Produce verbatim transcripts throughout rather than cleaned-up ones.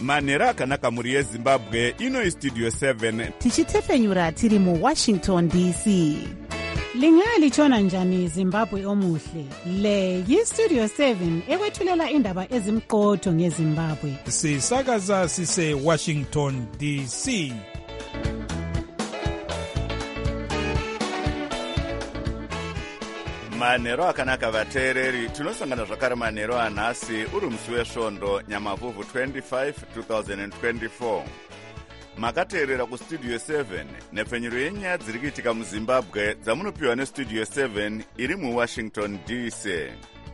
manhero akanaka mhuri yezimbabwe. Ino istudio seven tichitefenyura tiri muwashington D C. Lingalitshona njani Zimbabwe omuhle? Le yistudio seven ekwethulela indaba ezimqotho ngeZimbabwe. Sisakaza sise Washington D C. manhero akanaka vateereri, tinosangana zvakare manhero anhasi uri musi wesvondo nyamavhuvhu twenty-five twenty twenty-four. Makateerera kustudio seven nepfenyuro yenyaya dziri kuitika muzimbabwe dzamunopiwa nestudio seven iri muwashington D C.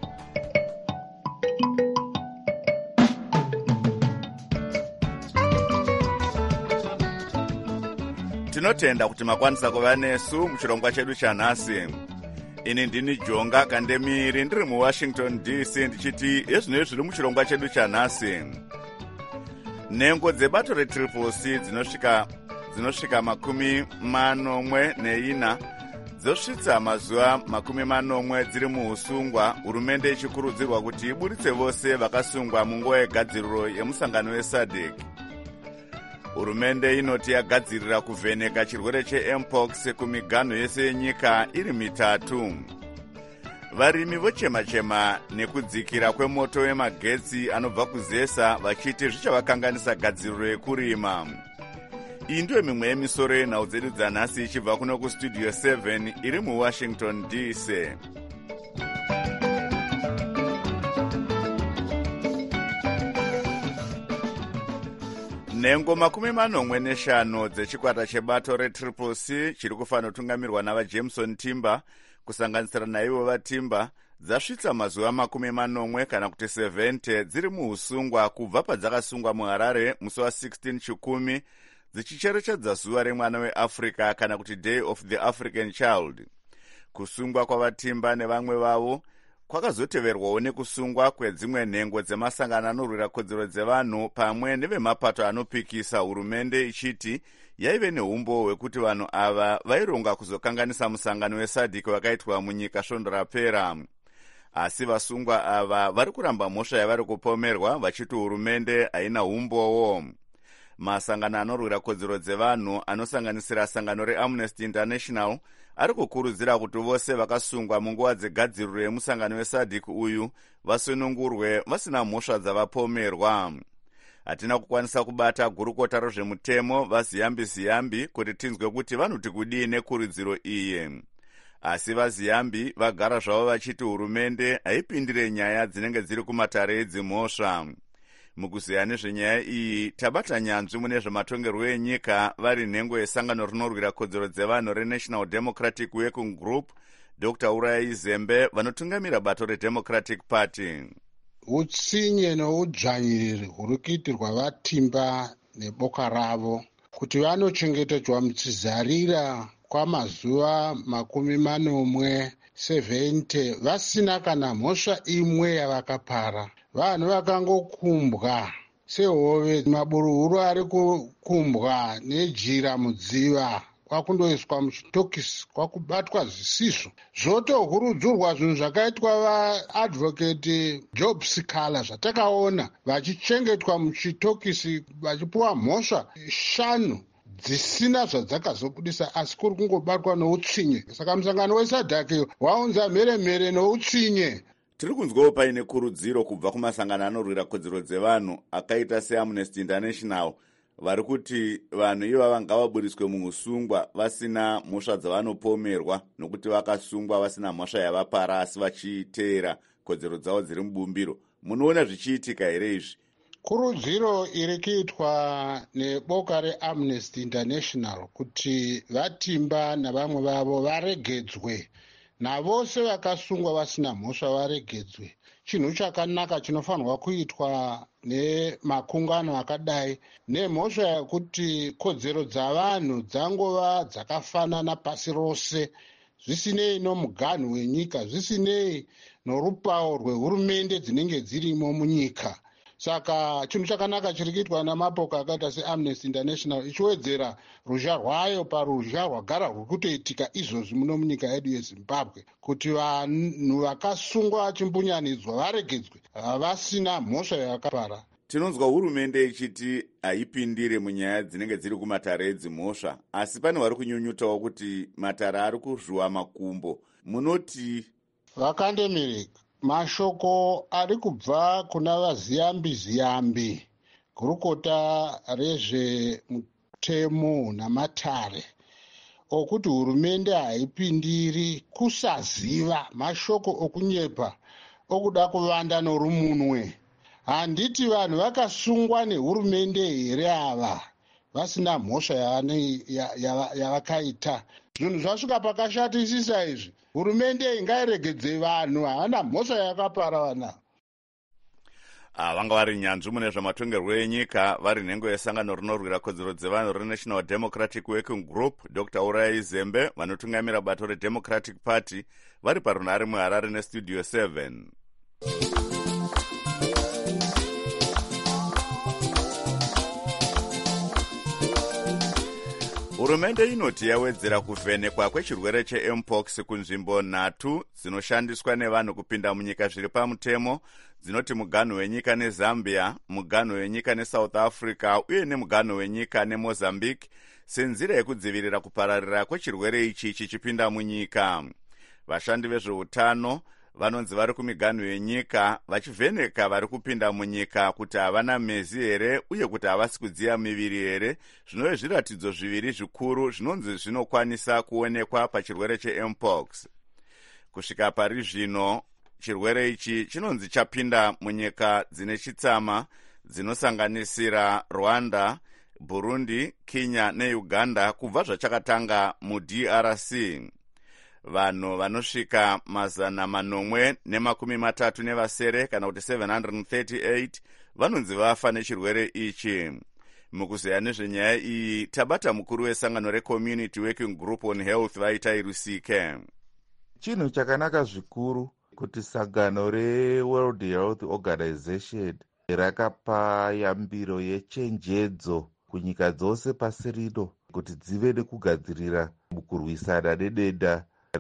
Tinotenda kuti makwanisa kuva nesu muchirongwa chedu chanhasi. Ini ndini Jonga Kandemiri ndiri muwashington D C ndichiti ezvino zviri muchirongwa chedu chanhasi. Nhengo dzebato retriple C dzinosvika dzinosvika makumi manomwe neina dzosvitsa mazuva makumi manomwe dziri muusungwa, hurumende ichikurudzirwa kuti iburitse vose vakasungwa munguva yegadziriro yemusangano wesadek. Hurumende inoti yagadzirira kuvheneka chirwere che-mpox kumiganho yese yenyika iri mitatu. Varimi vochema-chema nekudzikira kwemoto wemagetsi anobva kuzesa vachiti zvichavakanganisa gadziriro yekurima. Iyi ndiyo mimwe yemisoro yenhau dzedu dzanhasi ichibva kuno kustudio seven iri muwashington D C. Nhengo makumi manomwe neshanu dzechikwata chebato retriple C chiri kufanira kutungamirwa navaJameson Timber kusanganisira naivo vaTimber dzasvitsa mazuva makumi manomwe kana kuti seventy dziri muusungwa kubva padzakasungwa muHarare musi wa16 chikumi dzichicherechedza zuva remwana weAfrica kana kuti Day of the African Child. Kusungwa kwavaTimber nevamwe vavo kwakazoteverwawo nekusungwa kwedzimwe nhengo dzemasangano anorwira kodzero dzevanhu pamwe nevemapato anopikisa, hurumende ichiti yaive neumbo hwekuti vanhu ava vaironga kuzokanganisa musangano wesadek wakaitwa munyika svondo rapera. Asi vasungwa ava vari kuramba mhosva yavari kupomerwa vachiti hurumende haina umbowo. Masangano anorwira kodzero dzevanhu anosanganisira sangano reAmnesty International ari kukurudzira kuti vose vakasungwa munguva dzegadziriro yemusangano wesadek uyu vasunungurwe vasina mhosva dzavapomerwa. Hatina kukwanisa kubata gurukota rozvemutemo vaziyambi ziyambi kuti tinzwe kuti vanoti kudii nekurudziro iyi. Asi vaziyambi vagara zvavo vachiti hurumende haipindire nyaya dzinenge dziri kumatare edzimhosva. Mukuziya nezvenyaya iyi tabata nyanzvi mune zvematongerwo enyika vari nhengo yesangano rinorwira kodzero dzevanhu reNational Democratic Working Group Doctor Uraya Zembe vanotungamira bato reDemocratic Party. Utsinye noudzvanyiriri huri kuitirwa vaTimber neboka ravo kuti vanochengetedzwa muchizarira kwamazuva makumi manomwe seventy vasina kana mhosva imwe yavakapara. Vanhu vakangokumbwa sehove, maburuhuru ari kukumbwa nejira mudziva kwakundoiswa muchitokisi kwakubatwa zvisizvo. Zvotohurudzurwa zvinhu zvakaitwa vaadvocate Job Sikala zvatakaona vachichengetwa muchitokisi vachipuwa mhosva shanu dzisina zvadzakazobudisa, asi kuri kungobatwa noutsinye. Saka musangano wesadek waunza mheremhere noutsinye. Tiri kunzwawo paine kurudziro kubva kumasangano anorwira kodzero dzevanhu akaita seAmnesty International vari kuti vanhu ivava ngavaburiswe muusungwa vasina mhosva dzavanopomerwa nokuti vakasungwa vasina mhosva yavapara asi vachiteera kodzero dzavo dziri mubumbiro. Munoona zvichiitika here izvi? Kurudziro iri kuitwa neboka reAmnesty International kuti vaTimber navamwe vavo varegedzwe, navose vakasungwa vasina mhosva varegedzwe. Chinhu chakanaka chinofanirwa kuitwa nemakungano akadai nemhosva yekuti kodzero dzavanhu dzangova dzakafanana pasi rose, zvisinei nomuganhu wenyika, zvisinei norupawo rwehurumende dzinenge dzirimo munyika. Saka chinhu chakanaka chiri kuitwa namapoka akaita seAmnesty International ichiwedzera ruzha rwayo paruzha rwagara rwuri kutoitika izvozvi muno munyika yedu yeZimbabwe, kuti vanhu vakasungwa vachimbunyanyidzwa varegedzwe vasina mhosva yakapara. Tinonzwa hurumende ichiti haipindire munyaya dzinenge dziri kumatare edzimhosva, asi pane vari kunyunyutawo kuti matare ari kuzvuwa makumbo. Munoti vakandemirika mashoko ari kubva kuna vaziyambi ziyambi gurukota rezvemutemo namatare okuti hurumende haipindiri kusaziva, mashoko okunyepa okuda kuvanda norumunwe. Handiti vanhu vakasungwa nehurumende here ava vasina mhosva yavakaita? Zvinhu zvasvika pakashatisisa izvi. Hurumende ingairegedze vanhu, havana mhosva yakapara vana. vanga vari nyanzvi mune zvamatongerwo enyika vari nhengo yesangano rinorwira kodzero dzevanhu reNational Democratic Working Group Doctor Urai Zembe vanotungamira bato reDemocratic Party vari parunhare muHarare neStudio seven. Hurumende inoti yawedzera kuvhenekwa kwechirwere cheMpox kunzvimbo nhatu dzinoshandiswa nevanhu kupinda munyika zviri pamutemo, dzinoti muganho wenyika neZambia, muganho wenyika neSouth Africa uye nemuganho wenyika neMozambique senzira yekudzivirira kupararira kwechirwere ichi chichipinda munyika. Vashandi vezveutano vanonzi vari kumiganho yenyika vachivheneka vari kupinda munyika kuti havana mezi here uye kuti havasi kudziya miviri here, zvinove zviratidzo zviviri zvikuru zvinonzi zvinokwanisa kuonekwa pachirwere cheMpox. Kusvika pari zvino chirwere ichi chinonzi chapinda munyika dzine chitsama dzinosanganisira Rwanda, Burundi, Kenya neUganda kubva zvachakatanga muD R C. Vanhu vanosvika mazana manomwe nemakumi matatu nevasere kana kuti seven hundred thirty-eight vanonzi vafa nechirwere ichi. Mukuzeya nezvenyaya iyi tabata mukuru wesangano reCommunity Working Group on Health vaita irusike. Chinhu chakanaka zvikuru kuti sangano reWorld Health Organization rakapa yambiro yechenjedzo kunyika dzose pasi rino kuti dzive nekugadzirira mukurwisana nedenda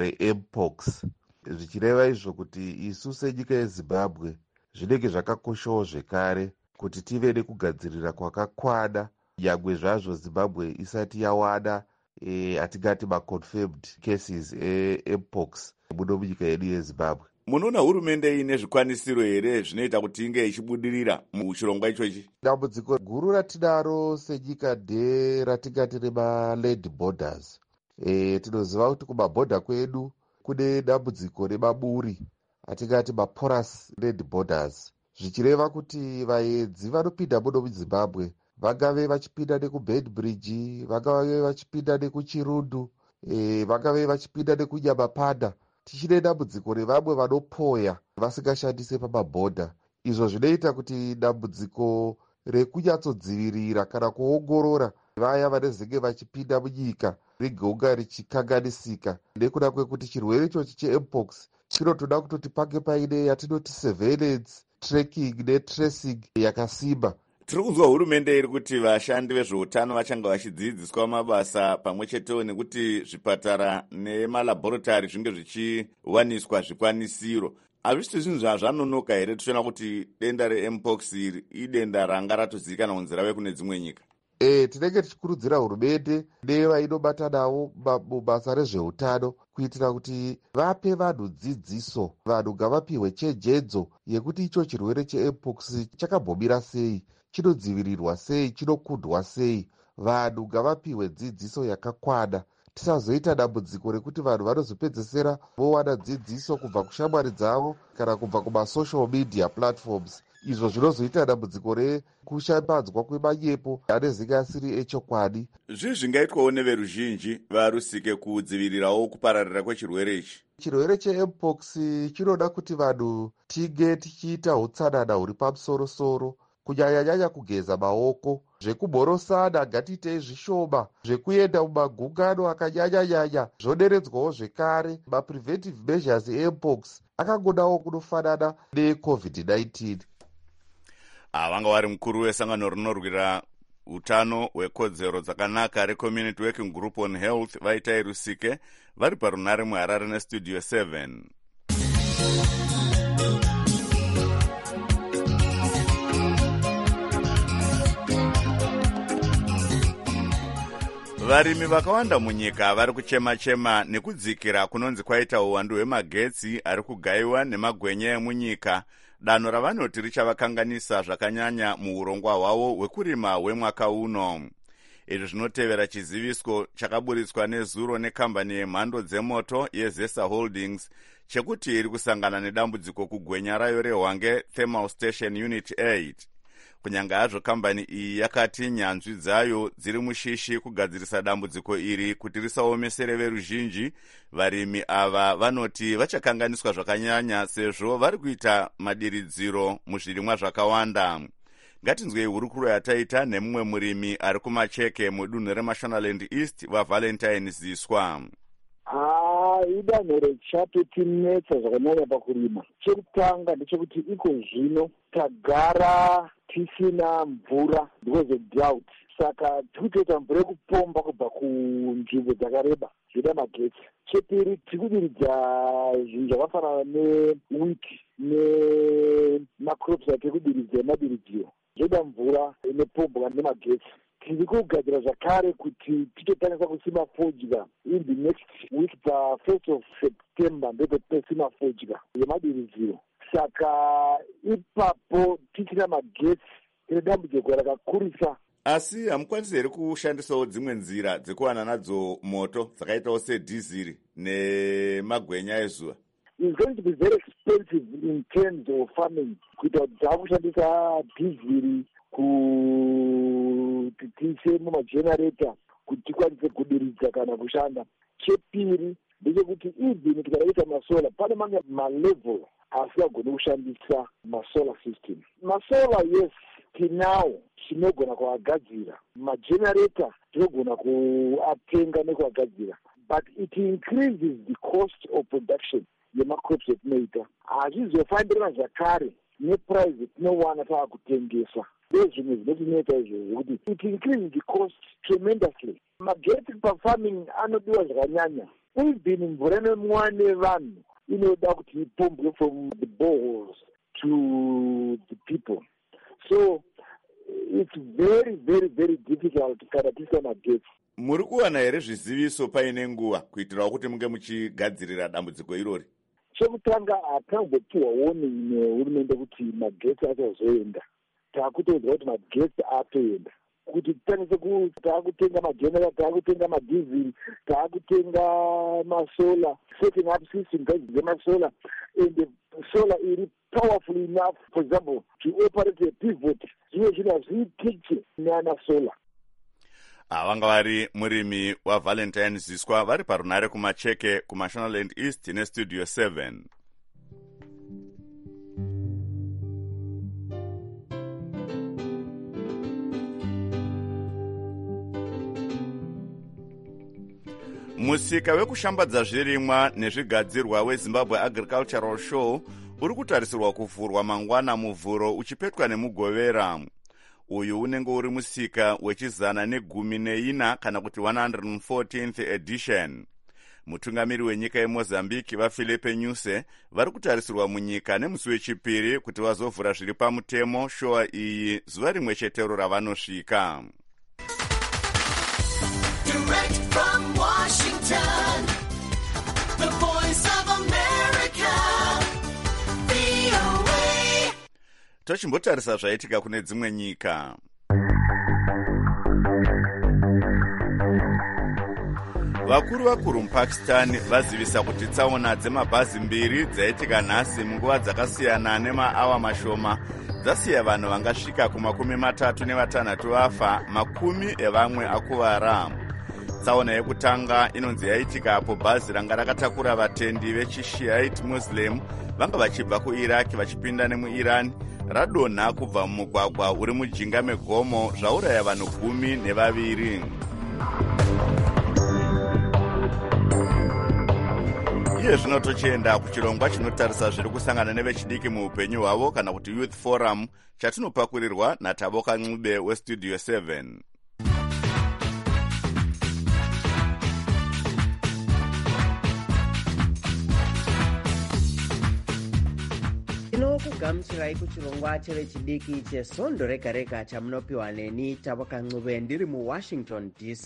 reMpox. Zvichireva izvo kuti isu senyika yeZimbabwe zvinenge zvakakoshawo zvekare kuti tive nekugadzirira kwakakwana, nyangwe zvazvo Zimbabwe isati yawana e, atingati maconfirmed cases eMpox muno munyika yedu yeZimbabwe. Munoona hurumende ine zvikwanisiro here zvinoita kuti inge ichibudirira muchirongwa ichochi? Dambudziko guru ratinaro senyika nde ratingati rema-land borders. E, tinoziva kuti kumabhodha kwedu kune dambudziko remaburi atingati maporous land borders, zvichireva kuti vaedzi vanopinda muno muZimbabwe vangave vachipinda nekuBedbridge, vangave vachipinda nekuChirundu, e, vangave vachipinda nekuNyamapanda, tichine dambudziko revamwe vanopoya vasingashandise pamabhodha. Izvo zvinoita kuti dambudziko rekunyatsodzivirira kana kuongorora vaya vanezenge vachipinda munyika rigonga richikanganisika nekuda kwekuti chirwere ichochi cheMpox chinotoda kutoti pange paine yatinoti surveillance, tracking netracing yakasimba. Tiri kunzwa hurumende iri kuti vashandi vezveutano vachanga vachidzidziswa mabasa pamwe chetewo nekuti zvipatara nemalabhoritari zvinge zvichiwaniswa zvikwanisiro. Hazvisiti zvinhu zvazvanonoka here tichiona kuti denda reMpox iri idenda ranga ratozivikanwa kunzi rave kune dzimwe nyika? E, tinenge tichikurudzira hurumende nevainobata navo mubasa rezveutano kuitira kuti vape vanhu dzidziso, vanhu ngavapiwe chenjedzo yekuti icho chirwere cheMpox chakambomira sei, chinodzivirirwa sei, chinokundwa sei. Vanhu ngavapiwe dzidziso yakakwana, tisazoita dambudziko rekuti vanhu vanozopedzesera vowana dzidziso kubva kushamwari dzavo kana kubva kumasocial media platforms. Izvo zvinozoita dambudziko rekushambadzwa kwemanyepo anezenge asiri echokwadi. Zvii zvingaitwawo neveruzhinji varusike kudzivirirawo kupararira kwechirwere ichi? Chirwere cheMpox chinoda kuti vanhu tige tichiita utsanana huri pamusoro-soro, kunyanya-nyanya kugeza maoko, zvekumhorosana ngatiitei zvishoma, zvekuenda mumagungano akanyanya-nyanya zvoderedzwawo zvekare. Mapreventive measures eMpox akangodawo kunofanana neCovid nineteen. Vanga vari mukuru wesangano rinorwira utano hwekodzero dzakanaka reCommunity Working Group on Health vaita irusike vari parunhare muHarare neStudio seven. varimi vakawanda munyika vari kuchema-chema nekudzikira kunonzi kwaita uwandu hwemagetsi ari kugayiwa nemagwenya emunyika, danho ravanoti richavakanganisa zvakanyanya muurongwa hwavo hwekurima hwemwaka uno. Izvi zvinotevera chiziviso chakaburitswa nezuro nekambani yemhando dzemoto yeZesa Holdings chekuti iri kusangana nedambudziko kugwenya rayo rehwange Thermal Station Unit eight. Kunyanga hazvo kambani iyi yakati nyanzvi dzayo dziri mushishi kugadzirisa dambudziko iri kuti risaomesere veruzhinji, varimi ava vanoti vachakanganiswa zvakanyanya sezvo vari kuita madiridziro muzvirimwa zvakawanda. Ngatinzwei hurukuro yataita nemumwe murimi ari kumacheke mudunhu reMashonaland East vaValentine Ziswa. Ah, idanho richatotinetsa zvakanyanya pakurima. Chekutanga ndechekuti iko zvino tagara tisina mvura because of drought. Saka tikutoita mvura yekupomba kubva kunzvimbo dzakareba zvoda magetsi. Chepiri tikudiridza zvinhu zvakafanana newiti nemacrops ake kudiridza madiridziro zvoda mvura inopombwa nemagetsi. Tiri kugadzira zvakare kuti titokwanisa kusima fodya in the next week pa-first of September ndotosima fodya yemadiridziro. Saka ipapo tichina magetsi tine dambudziko rakakurisa. Asi hamukwanisi here kushandisawo dzimwe nzira dzekuwana nadzo moto dzakaitawo sedhiziri nemagwenya ezuva? It's going to be very expensive in terms of farming. Kuita kuti dzakushandisa dhiziri kuti tiise mumagenerator kuti tikwanise kudiridza kana kushanda. Chepiri ndechekuti even tikadaita masola pane mamwe malevel asingagoni kushandisa masolar system. Masolar yes tinawo tinogona kuagadzira, magenerator tinogona kuatenga nekuagadzira, but it increases the cost of production yemacrops etinoita. Hazvizofambirana zvakare neprice etinowana taakutengesa. Ndezvimwe zvinotineta izvozvo kuti it increases the cost tremendously. Magetsi pafarming anodiwa zvakanyanya. Even mvura inomwiwa nevanhu inoda kuti ipombwe from the boreholes to the people. So it's very very very difficult kana tisina magetsi. Muri kuwana here zviziviso paine nguva kuitirawo kuti munge muchigadzirira dambudziko irori? Chekutanga hatambopiwa warning nehurumende kuti magetsi achazoenda. Taakutoudzwa kuti magetsi atoenda. Kuti titanise kuti taakutenga magenerator, taakutenga madhiziri, taakutenga masola, setting up system dzemasola, and the solar iri powerful enough, for example, to operate a pivot. Zvimwe zvinhu hazviitiche neana solar. Vanga vari murimi waValentine Ziswa vari parunare kumacheke kuMashonaland East neStudio seven. Musika wekushambadza zvirimwa nezvigadzirwa weZimbabwe Agricultural Show uri kutarisirwa kuvhurwa mangwana muvhuro uchipetwa nemugovera. Uyu unenge uri musika wechizana negumi neina kana kuti one hundred fourteenth edition. Mutungamiri wenyika yeMozambique vaFilipe Nyusi vari kutarisirwa munyika nemusi wechipiri kuti vazovhura zviri pamutemo showa iyi zuva rimwe chetero ravanosvika. Direct from Washington, the voice of America, V O A. Tochimbotarisa zvaitika kune dzimwe nyika. Vakuru vakuru muPakistan vazivisa kuti tsaona dzemabhazi mbiri dzaitika nhasi munguva dzakasiyana nemaawa mashoma dzasiya vanhu vangasvika kumakumi matatu nevatanhatu vafa, makumi evamwe akuvara. Tsaona yekutanga inonzi yaitika apo bhazi ranga rakatakura vatendi vechishiite Muslim vanga vachibva kuIraq vachipinda nemuIran radonha kubva mumugwagwa uri mujinga megomo zvauraya vanhu gumi nevaviri. Iye zvino tochienda kuchirongwa chinotarisa zviri kusangana nevechidiki muupenyu hwavo kana kuti Youth Forum chatinopakurirwa naTaboka Ncube weStudio seven. tinokugamuchirai kuchirongwa chevechidiki chesondo rega rega chamunopiwa neni Taboka Ncube ndiri muWashington D C.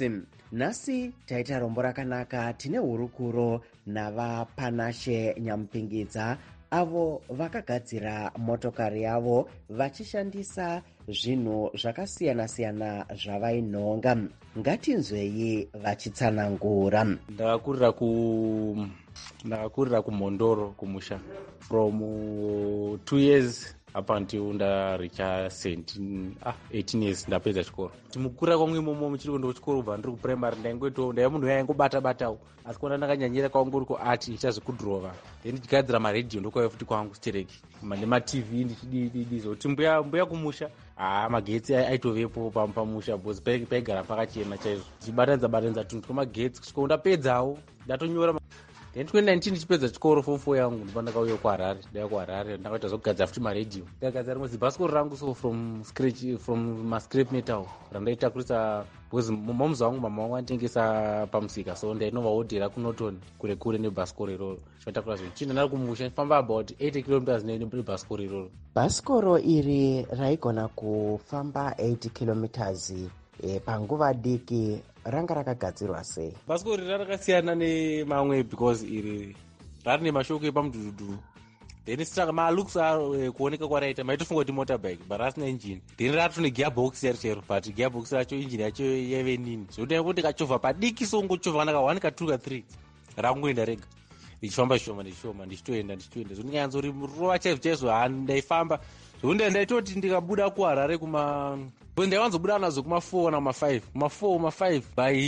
nhasi taita rombo rakanaka tine hurukuro navapanashe nyamupingidza avo vakagadzira motokari yavo vachishandisa zvinhu zvakasiyana-siyana zvavainhonga. Ngatinzwei vachitsanangura. Ndakakurira ku ndakakurira kumhondoro kumusha from uh, two years up until ndaricha seventeen ah eighteen years ndapedza chikoro. Timukura kwangu imomo muchiri kuenda kuchikoro kubva ndiri kuprimary ndaingoito ndaiva munhu yaingobata batawo asi kuona ndakanyanyira kwangu uri kuart ndichazokudrova then ndichigadzira maredhiyo ndokauya futi kwangu stereki nematv ndichidididi zoti mbuya mbuya kumusha ah magetsi aitovepo pamusha bhozi paigara pakachena chaizvo ndichibatanidza batanidza tunhu twemagetsi kusvika ndapedzawo ndatonyora then twenty nineteen ndichipedza chikoro form four yangu ndipo ndakauya kuharare ndaya kuharare ndakaita zvokugadzira futi maredhiyo ndakagadzira rimwe zibhasikoro rangu so from scratch from mascrap metal randaitakurisa because mamuzi wangu mama wangu anotengesa pamusika so ndainovahodhera kunoton kure kure nebhasikoro iroro zvinotakura zvinhu chinda ndari kumusha famba about eight kilometers nebhasikoro iroro. Bhasikoro iri raigona kufamba eight kilometers e, panguva diki ranga rakagadzirwa sei? Bhasikoro iri rakasiyana nemamwe because iri rari nemashoko epamudhudhudhu then saka malooks aro kuoneka kwaraita maitofunga kuti motorbike but rasina engine then rato negearbox yari chero but gearbox racho engine yacho yaive nini zvoda kuti kachovha padiki songochovha kana ka one ka two ka three rangoenda rega ndichifamba shoma ndichishoma ndichitoenda ndichitoenda zvonyanzori rova chaizvo chaizvo handaifamba zvonda ndaitoti ndikabuda kuharare kuma ndaiwanzobuda nazo kuma four kana kuma five kuma four kuma five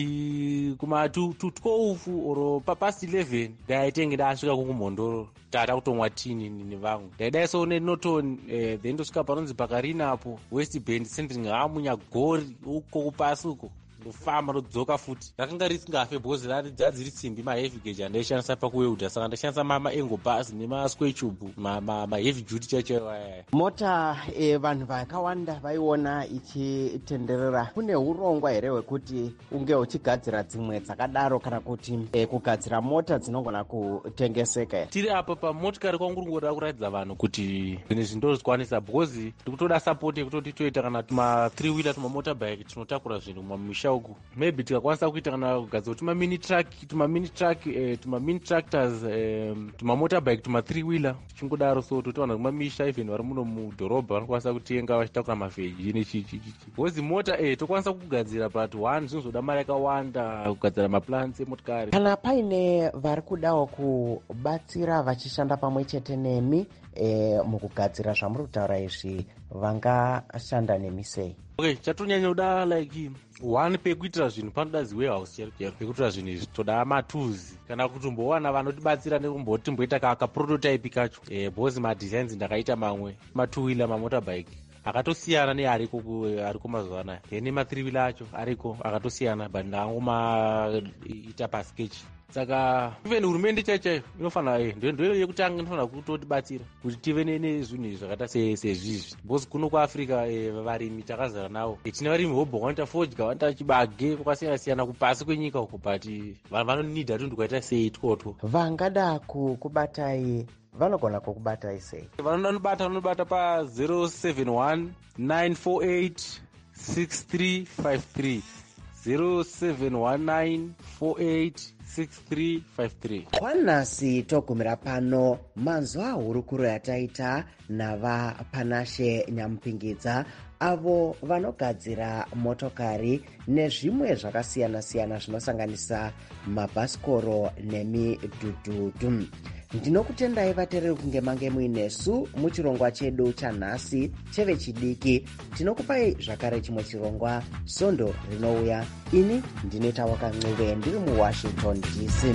by kuma two to twelve oro past eleven ndaitenge ndasvika kukumhondoro tata kutomwa tini nevamwe ndaidaiso nenoton eh, then ndosvika panonzi pakarina apo west bend centering hamunyagori uko kupasi uko ndofamba ndodzoka futi rakanga risingafe bhozi dzadziri simbi maheavy gauge andaishandisa pakuweuda saka ndaishandisa maengobhasi nemasquare tube maheavy duty chacho aya. Mota e, vanhu vakawanda vaiona ichitenderera. Kune urongwa here hwekuti unge uchigadzira dzimwe dzakadaro kana kuti e, kugadzira mota dzinogona kutengeseka? Tiri apa pamotikari kwangu uri ngoda kuratidza vanhu kuti zvinhu zvindozvikwanisa bhozi tiri kutoda support yekutoti toita kana tuma three wheeler tuma motorbike tinotakura zvinhu mumisha uku maybe tikakwanisa kuita kana kugadzira tuma mini truck tuma mini truck eh, tuma mini tractors eh, tuma motorbike tuma three wheeler chingodaro so totaona kumamisha even vari muno mudhorobha vanokwanisa kutenga vachitakura mavheji nechichichichi bhozi mota eh tokwanisa kugadzira but one zvinozoda mari yakawanda kugadzira maplans emotikari. Kana paine vari kudawo kubatsira vachishanda pamwe chete nemi e, mukugadzira zvamuri kutaura izvi vangashanda nemi sei? Okay, chatonyanya kuda like one pekuitira zvinhu panoda zi warehouse chero chero pekuitira zvinhu izvi toda matuzi kana kutombowana vanotibatsira nekumboti timboita ka prototype kacho eh bhozi madesigns ndakaita mamwe ma two wheeler ma motorbike akatosiyana neariko ariko mazuva anaya then ma three wheeler acho ariko akatosiyana but ndangomaita pasketch saka even hurumende chaichayo inofanira eh ndio yekutanga inofanira kutotibatsira kuti tive nezvinhu zvakata sezvizvi bhozi kuno kuafrica varimi takazara navo tina varimi hobho vanoita fodya vanoita chibage kwakasiyana siyana kupasi kwenyika uko but vanhu vanonidha tundu kwaita sei twotwo. Vangada kukubatai vanogona kukubatai sei? Vanobata vanobata pa zero seven one nine four eight six three five three zero seven one nine four eight six three five three. Kwanhasi togumira pano manzwa hurukuro yataita navapanashe nyamupingidza avo vanogadzira motokari nezvimwe zvakasiyana-siyana zvinosanganisa mabhasikoro nemidhudhudhu. Ndinokutendai vateereri kunge mange muinesu muchirongwa chedu chanhasi chevechidiki. Tinokupai zvakare chimwe chirongwa sondo rinouya. Ini ndine Tawaka ndiri muWashington D C.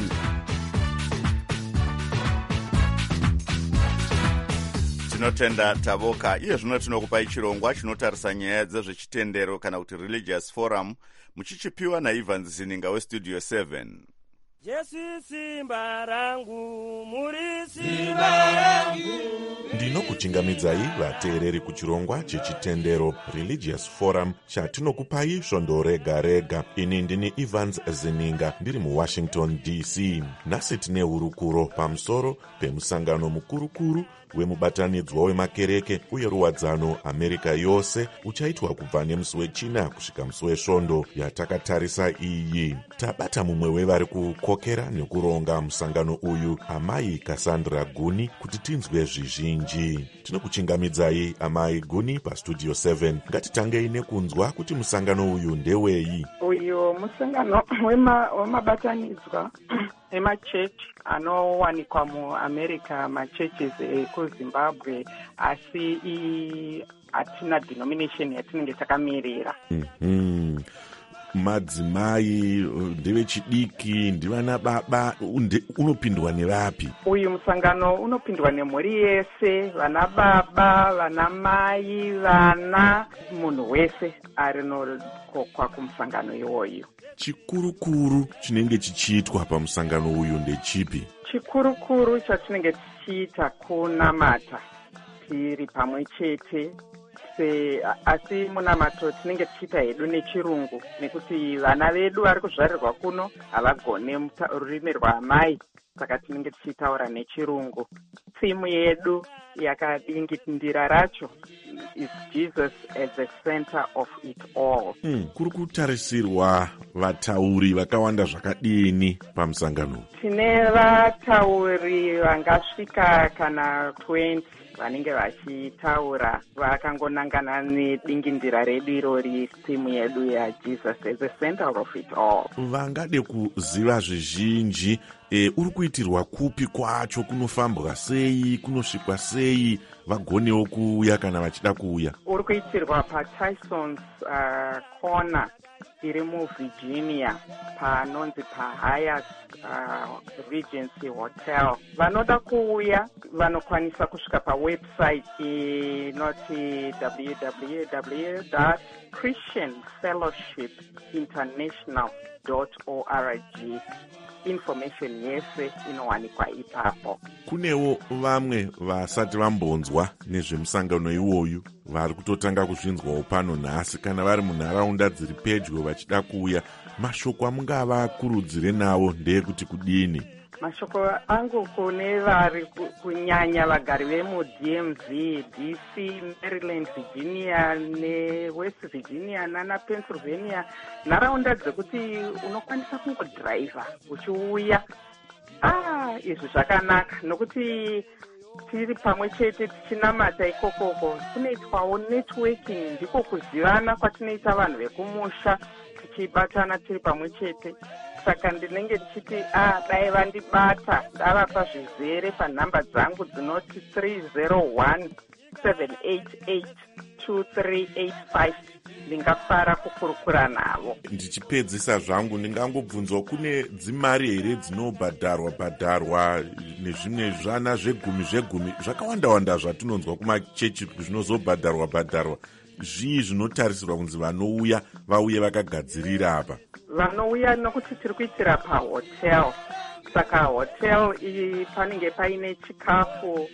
Tinotenda Tavoka. Iye zvino tinokupai chirongwa chinotarisa nyaya dzezvechitendero kana kuti religious forum muchichipiwa naIvan Zininga westudio seven. Jesu simba rangu muri simba rangu. tinokuchingamidzai vateereri kuchirongwa chechitendero Religious Forum chatinokupai svondo rega rega. Ini ndini Evans Zininga ndiri muWashington D C. Nhasi tine hurukuro pamusoro pemusangano mukurukuru wemubatanidzwa wemakereke uye ruwadzano Amerika yose uchaitwa kubva nemusi wechina kusvika musi wesvondo yatakatarisa iyi. Tabata mumwe wevari kukokera nekuronga musangano uyu, Amai Cassandra Guni, kuti tinzwe zvizhinji. Tinokuchingamidzai Amai Guni pastudio seven. Ngatitangei nekunzwa kuti musangano uyu ndewei. Uyu musangano wema wemabatanidzwa emachechi anowanikwa muAmerica, machurches ekuZimbabwe, asi i hatina denomination yatinenge takamirira. Mhm. Madzimai ndevechidiki, ndivana baba, unopindwa nevapi? Uyu musangano unopindwa nemhuri yese, vana baba, vana mai, vana, munhu wese arinokokwa kumusangano iwoyu. Chikurukuru chinenge chichiitwa pamusangano uyu ndechipi? Chikurukuru chatinenge tichiita kunamata tiri pamwe chete, se asi munamato tinenge tichiita hedu nechirungu, nekuti vana vedu vari kuzvarirwa kuno havagone rurimi rwaamai, saka tinenge tichitaura nechirungu. Thimu yedu yakadingindira racho is Jesus as the center of it all. Mm, kuri kutarisirwa vatauri vakawanda zvakadini pamusangano? Tine vatauri vangasvika kana twenty vanenge vachitaura vakangonangana nedingindira redu irori, thimu yedu yaJesus as the center of it all. Vangade kuziva zvizhinji, e, uri kuitirwa kupi kwacho, kunofambwa sei, kunosvikwa sei, vagonewo kuuya kana vachida kuuya? Uri kuitirwa paTyson's uh, corner iri muVirginia panonzi paHyatt uh, Regency Hotel. Vanoda kuuya vanokwanisa kusvika pawebsite inoti w w w dot christian fellowship international dot org. Information yese inowanikwa ipapo. Kunewo vamwe vasati vambonzwa nezvemusangano iwoyu vari kutotanga kuzvinzwawo pano nhasi, kana vari munharaunda dziri pedyo vachida kuuya, mashoko amungavakurudzire nawo ndeyekuti kudini? Mashoko angu kune vari kunyanya vagari vemuD M V, D C, Maryland, Virginia neWest Virginia nana Pennsylvania, nharaunda dzekuti unokwanisa kungodhiraivha uchiuya. Ah, izvi zvakanaka, nokuti tiri pamwe chete tichinamata ikokoko kunoitwawo networking, ndiko kuzivana kwatinoita vanhu vekumusha tichibatana tiri pamwe chete. Saka ndinenge ndichiti ah, dai vandibata ndavapa zvizere panhamba dzangu dzinoti three zero one seven eight eight two three eight five, ndingafara kukurukura navo. Ndichipedzisa zvangu ndingangobvunzwa, kune dzimari here dzinobhadharwa bhadharwa nezvimwe zvana zvegumi zvegumi zvakawanda wanda zvatinonzwa kumachechi zvinozobhadharwa bhadharwa? Zvii zvinotarisirwa kunzi vanouya vauye vakagadzirira apa? Vanouya nokuti tiri kuitira pahotel, saka hotel iyi panenge paine chikafu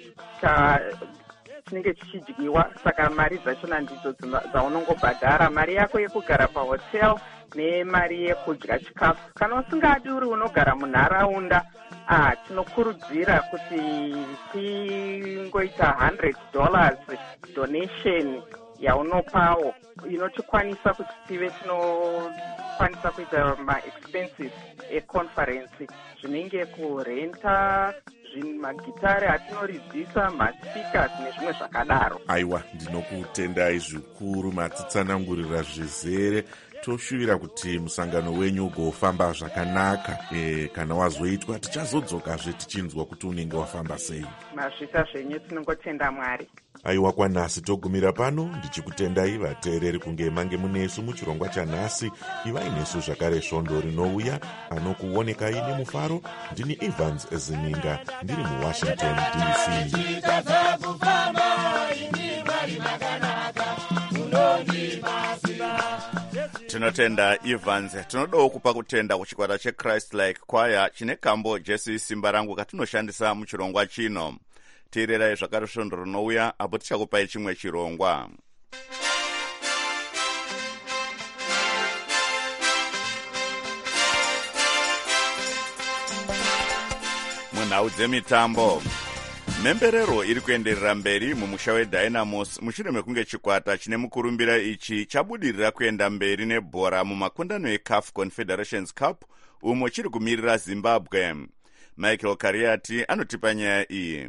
chinenge chichidyiwa, saka mari dzachona ndidzo dzaunongobhadhara, mari yako yekugara pahotel nemari yekudya chikafu. Kana usingadi uri unogara munharaunda, ah, tinokurudzira kuti tingoita one hundred dollars donation yaunopawo inotikwanisa kuti tive tinokwanisa kuita ma-expenses econference, zvinenge kurenta magitare atinoridzisa, maspeakers nezvimwe zvakadaro. Aiwa, ndinokutendai zvikuru matitsanangurira zvizere. Toshuvira kuti musangano wenyu ugofamba zvakanaka. E, kana wazoitwa tichazodzokazve tichinzwa kuti unenge wafamba sei. Mazvita zvenyu tinongotenda Mwari. Aiwa, kwanhasi togumira pano, ndichikutendai vateereri kunge mange munesu muchirongwa chanhasi. Ivai nesu zvakare svondo rinouya, anokuonekai nemufaro. Ndini Evans Zininga, ndiri muWashington D C. Tinotenda Evans. Tinodawo kupa kutenda kuchikwata cheChrist Like Choir chine kambo Jesu Simba Rangu katinoshandisa muchirongwa chino. teererai zvakare svondo rinouya apo tichakupai chimwe chirongwa. munhau dzemitambo, mhemberero iri kuenderera mberi mumusha wedynamos mushure mekunge chikwata chine mukurumbira ichi chabudirira kuenda mberi nebhora mumakundano ecaf confederations cup umo chiri kumirira zimbabwe. Michael Kariati anotipa nyaya iyi.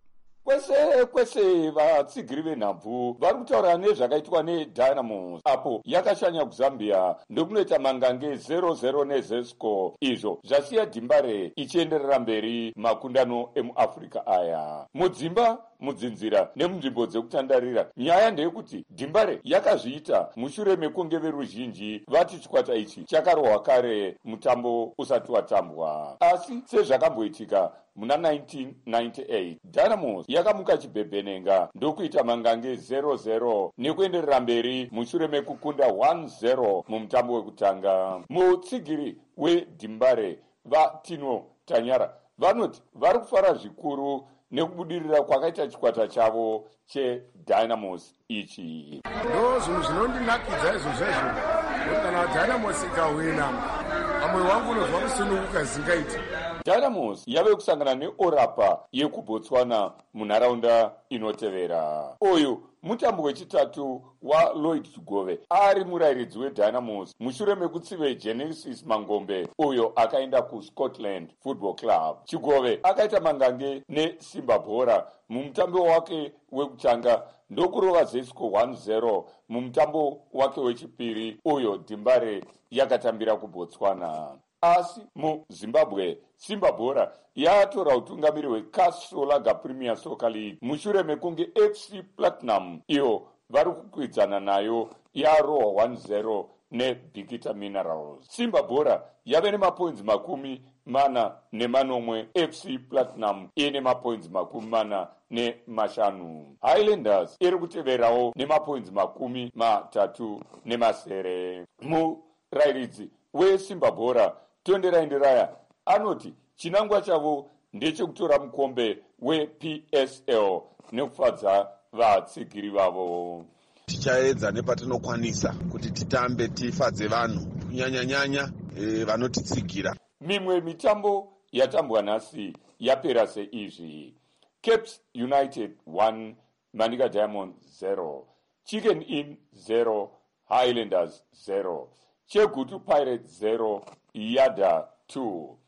Kwese kwese vatsigiri venhabvu vari kutaura nezvakaitwa nedynamos apo yakashanya kuzambia ndokunoita mangange zero zero nezesco, izvo zvasiya dhimbare ichienderera mberi makundano emuafrica aya. Mudzimba, mudzinzira nemunzvimbo dzekutandarira, nyaya ndeyekuti dhimbare yakazviita mushure mekunge veruzhinji vati chikwata ichi chakarohwa kare mutambo usati watambwa. Asi sezvakamboitika muna nineteen ninety-eight dynamos yakamuka chibhebhenenga ndokuita mangange zero zero nekuenderera mberi mushure mekukunda one zero mumutambo wekutanga. Mutsigiri wedhimbare vatino tanyara vanoti vari kufara zvikuru nekubudirira kwakaita chikwata chavo chedynamos ichi. Ndo zvinhu zvinondinakidza izvozvezvo kuti kana dynamos ikawina amwe wangu unozwa kusununguka zingaiti. Dynamos yave kusangana neorapa yekubotswana munharaunda inotevera. Uyu mutambo wechitatu waLloyd Chigove ari murairidzi wedynamos mushure mekutsive Genesis Mangombe uyo akaenda kuScotland Football Club. Chigove akaita mangange neSimba Bhora mumutambo wake wekutanga ndokurova Zesco one zero mumutambo wake wechipiri uyo dhimbare yakatambira kubotswana. Asi muZimbabwe Simba Bhora yatora utungamiri hweKasolanga Premier Soccer League mushure mekunge F C Platinum iyo vari kukwidzana nayo yarohwa one zero neBikita Minerals. Simba Bhora yave nemapoints makumi mana nemanomwe, F C Platinum ine mapoints makumi mana nemashanu. Highlanders iri kuteverawo nemapoints makumi matatu nemasere. Murairidzi weSimba Bhora Tondera Ndiraya anoti chinangwa chavo ndechekutora mukombe weP S L nekufadza vatsigiri vavo. Tichaedza nepatinokwanisa kuti titambe tifadze vanhu kunyanya-nyanya e, vanotitsigira. Mimwe mitambo yatambwa nhasi yapera seizvi: Caps United one, Manika Diamonds zero, Chicken Inn zero, Highlanders zero, Chegutu Pirates zero, Yada two.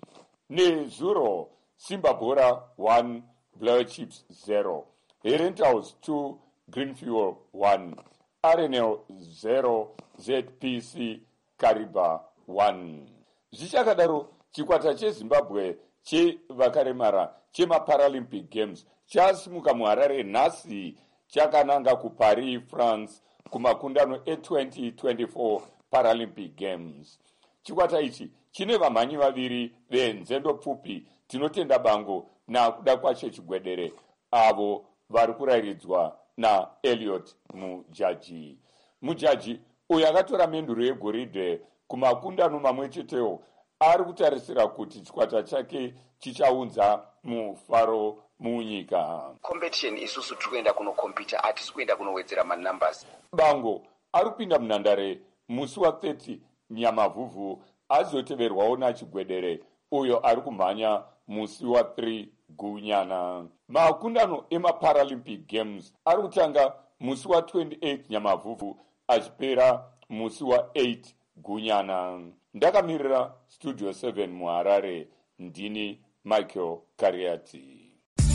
Nezuro Simba Bhora one, Blue Chips zero, Herentals two, Greenfuel one, R N L zero, Z P C Kariba one. Zvichakadaro chikwata cheZimbabwe chevakaremara chemaParalympic Games chasimuka muHarare nhasi chakananga kuParis, France kumakundano e20 twenty-four Paralympic Games. Chikwata ichi chine vamhanyi vaviri venzendo pfupi tinotenda bango nakuda kwacho chigwedere avo vari kurairidzwa naEliot Mujaji. Mujaji uyo akatora menduro yegoridhe kumakundano mamwe chetewo ari kutarisira kuti chikwata chake chichaunza mufaro munyika. Competition isusu tiri kuenda kunokompita, hatisi kuenda kunowedzera manumbers. Bango ari kupinda munhandare musi wa30 Nyamavhuvhu azoteverwawo nachigwedere uyo ari kumhanya musi wa3 Gunyana. Makundano emaParalympic Games ari kutanga musi wa28 Nyamavhuvhu achipera musi wa8 Gunyana. Ndakamirira Studio seven muHarare, ndini Michael Kariati.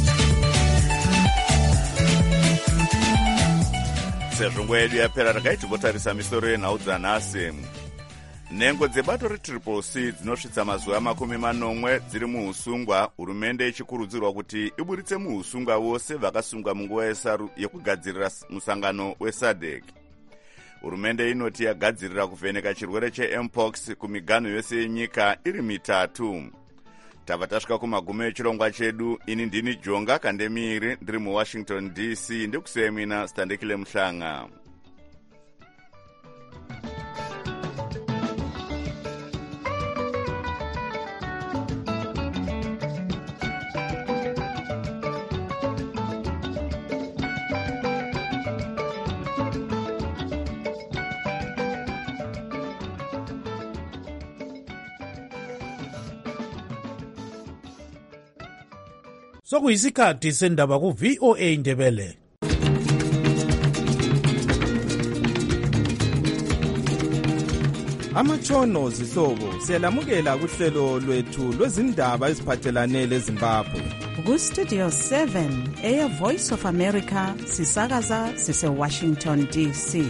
Sezvo nguva yedu yapera takaiti votarisa misoro yenhau dzanhasi. Nhengo dzebato retriple C dzinosvitsa mazuva makumi manomwe dziri muusungwa, hurumende ichikurudzirwa kuti iburitse muusungwa wose vakasungwa munguva yekugadzirira musangano wesadek. Hurumende inoti yagadzirira kuvheneka chirwere chempox kumiganho yose yenyika iri mitatu. Tava tasvika kumagumo echirongwa chedu. Ini ndini Jonga Kandemiri ndiri muWashington D C, ndikusiyemina Standekile Muhlanga. sokuyisikhathi sendaba ku-V O A Ndebele. Amatshono zihlobo siyalamukela kuhlelo lwethu lwezindaba eziphathelane leZimbabwe. Ku-Studio seven eya Voice of America sisakaza sise-Washington D C.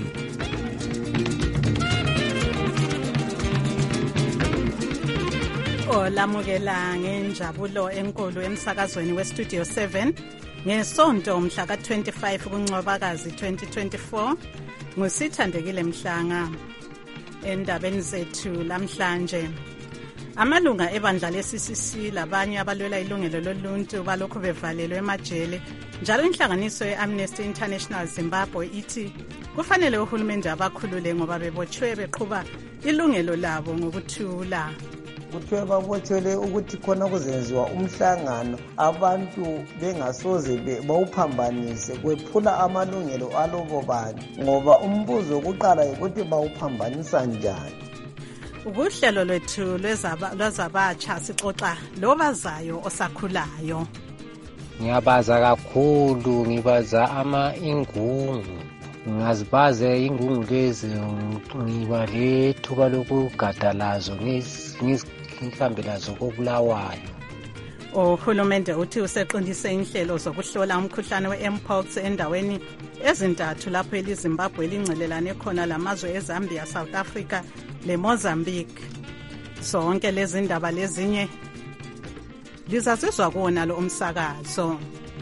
Olamukela ngenjabulo enkulu emsakazweni we-Studio seven ngesonto mhla ka-twenty-five kuNcwabakazi twenty twenty-four. Ngusithandekile Mhlanga. Endabeni zethu lamhlanje, amalunga ebandla le-C C C labanye abalwela ilungelo loluntu balokhu bevalelwe emajele, njalo inhlanganiso ye-Amnesty International Zimbabwe ithi kufanele uhulumende abakhulule ngoba bebotshwe beqhuba ilungelo labo ngokuthula. Kuthiwe babotshwele ukuthi khona kuzenziwa umhlangano abantu bengasoze bawuphambanise kwephula amalungelo alobo bantu, ngoba umbuzo wokuqala ukuthi bawuphambanisa njani. Ukuhlelo lwethu lwezabatsha sixoxa lobazayo osakhulayo. Ngiyabaza kakhulu, ngibaza ama ingungu. Ngazibaze ingungu lezi ngiba lethuba lokugadalazo ngizihlambe lazo kobulawayo. Uhulumende uthi useqinise inhlelo zokuhlola umkhuhlane we-mpox endaweni ezintathu lapho eliZimbabwe lingcelelane khona lamazwe eZambia, South Africa leMozambique. Sonke lezi ndaba lezinye lizazizwa kuwona lo umsakazo.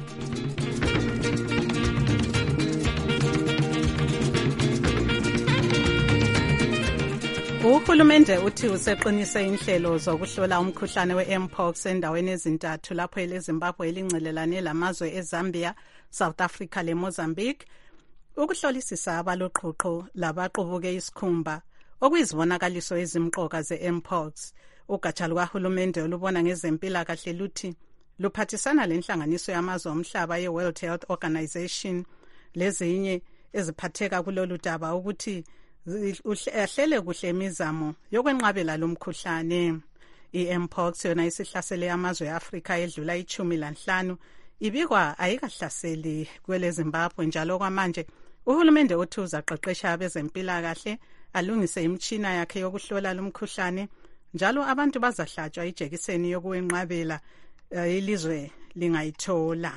Uhulumende uthi useqinise inhlelo zokuhlola umkhuhlane we-mpox endaweni ezintathu lapho eleZimbabwe elingcelelane lamazwe eZambia, South Africa leMozambique, ukuhlolisisa abaloqhuqho labaqhubuke isikhumba okuyizibonakaliso ezimqoka ze-mpox. Ugatsha lukahulumende olubona ngezempilakahle luthi luphathisana lenhlanganiso yamazwe omhlaba ye-World Health Organization lezinye eziphatheka kulolu daba ukuthi ahlele kuhle imizamo yokwenqabela lomkhuhlane. I-mpox yona isihlasele amazwe e-Afrika edlula ichumi lanhlanu, ibikwa ayikahlaseli kwele Zimbabwe. Njalo kwamanje uhulumende uthi uzaqeqesha abezempilakahle alungise imtshina yakhe yokuhlola lomkhuhlane, njalo abantu bazahlatshwa ijekiseni yokuwenqabela ilizwe lingayithola.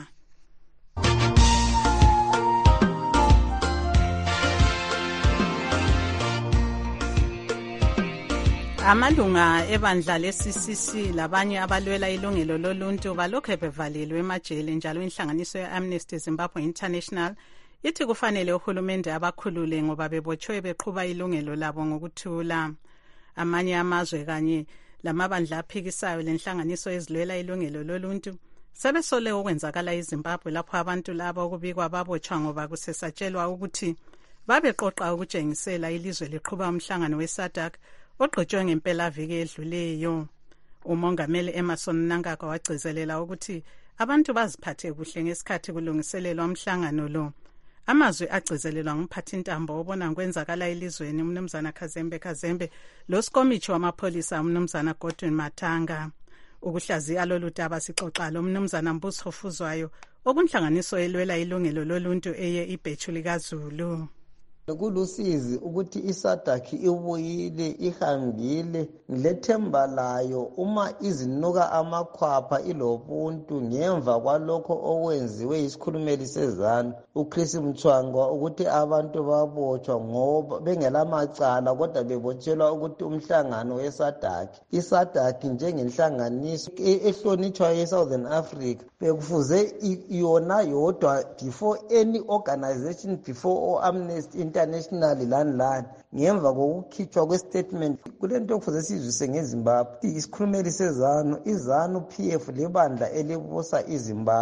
Amalunga ebandla le-C C C labanye abalwela ilungelo loluntu balokhu bevalelwe emajele, njalo inhlanganiso ye-Amnesty Zimbabwe International ithi kufanele uhulumende abakhulule ngoba bebotshwe beqhuba ilungelo labo ngokuthula. Amanye amazwe kanye lamabandla aphikisayo lenhlanganiso ezilwela ilungelo loluntu sebesole okwenzakala eZimbabwe lapho abantu labo okubikwa babotshwa ngoba kusesatshelwa ukuthi babeqoqa ukutshengisela ilizwe liqhuba umhlangano we-SADC ogqotshwe ngempelaviki edluleyo. Umongameli Emerson Mnangagwa wagcizelela ukuthi abantu baziphathe kuhle ngesikhathi kulungiselelwa umhlangano lo. Amazwi agcizelelwa ngumphathintambo obona kwenzakala elizweni umnumzana Kazembe Kazembe losikomithi wamapholisa umnumzana Godwin Matanga. Ukuhlaziya lolu daba sixoxa lo mnumzana Mbuso Fuzwayo okunhlanganiso elwela ilungelo loluntu eye iBhethu likaZulu. Kulusizi ukuthi iSADC ibuyile ihambile ngilethemba layo uma izinuka amakhwapha ilobuntu ngemva kwalokho okwenziwe isikhulumeli sezanu uChris Mchwangwa ukuthi abantu babotshwa ngoba bengelamacala kodwa bebotshelwa ukuthi umhlangano weSADC iSADC njengenhlanganiso ehlonitshwa eSouthern Africa bekufuze yona yodwa before any organization, before Amnesty International lani lani, ngemva kokukhitshwa kwestatement kulento okufuze sizwise ngeZimbabwe isikhulumeli sezanu izanu P F lebandla elibusa iZimbabwe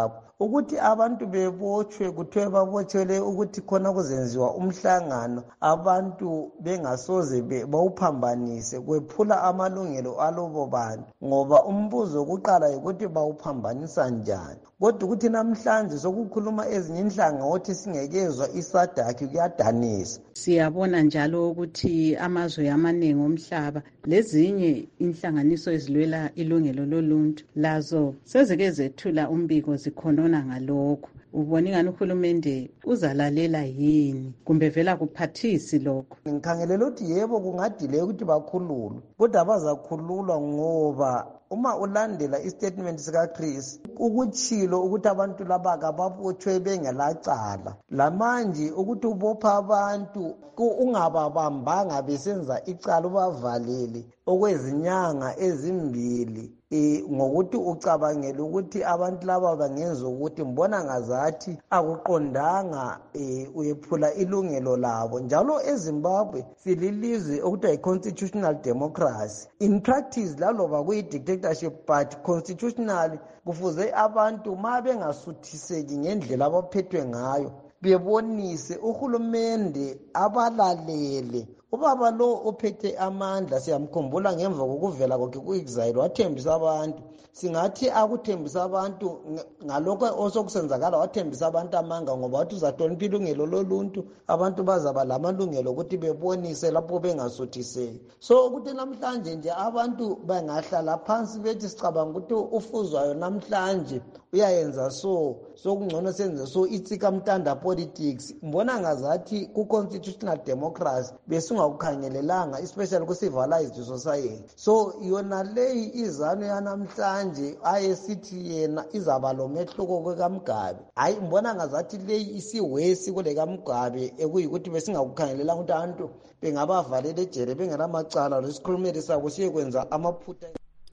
ukuthi abantu bebotshwe kuthiwe babotshele ukuthi khona kuzenziwa umhlangano abantu bengasoze bawuphambanise kwephula amalungelo alobo bantu ngoba umbuzo wokuqala yikuthi bawuphambanisa njani. Kodwa ukuthi namhlanje sokukhuluma ezinye inhlangothi singekezwa isadaki kuyadanisa. Siyabona njalo ukuthi amazwe amaningi omhlaba lezinye inhlanganiso ezilwela ilungelo loluntu lazo sezike zethula umbiko zikhonona ngalokho. Ubona ingani uhulumende uzalalela yini kumbe vela kuphathisi lokho? Ngikhangelela ukuthi yebo kungadile ukuthi bakhululwe kodwa bazakhululwa ngoba uma ulandela istatement sika Chris ukuchilo ukuthi abantu laba kababotshwe bengelacala lamanje ukuthi ubopha abantu ungababambanga besenza icala ubavalele okwezinyanga ezimbili e ngokuthi ucabangela ukuthi abantu laba bangenza ukuthi mbona ngazathi akuqondanga e uyephula ilungelo labo. Njalo eZimbabwe sililizwe okuthiwa i-constitutional democracy. In practice laloba kuyi-dictatorship but constitutionally kufuze abantu ma bengasuthiseki ngendlela abaphethwe ngayo bebonise uhulumende abalalele. Ubaba lo ophethe amandla siyamkhumbula ngemva kokuvela kwakhe ku-exile wathembisa abantu singathi akuthembisa abantu ngalokho osokusenzakala wathembisa abantu amanga ngoba wathi uzahlonipha ilungelo loluntu abantu bazaba lamalungelo ukuthi bebonise lapho bengasuthiseki. So ukuthi namhlanje nje abantu bangahlala phansi bethi sicabanga ukuthi ufuzwayo namhlanje uyayenza so sokungcono senze so itsika mtanda politics. Mbona ngazathi ku-constitutional democracy besingakukhangelelanga especially ku-civilized society. So yona leyi izano yanamhlanje ayesithi yena izaba lo mehluko kwekaMgabe hayi mbona ngazathi leyi isiwesi kule kaMgabe ekuyikuthi besingakukhangelelanga ukuthi abantu bengabavalela ejele bengelamacala lesikhulumeli sabo siyekwenza amaphutha.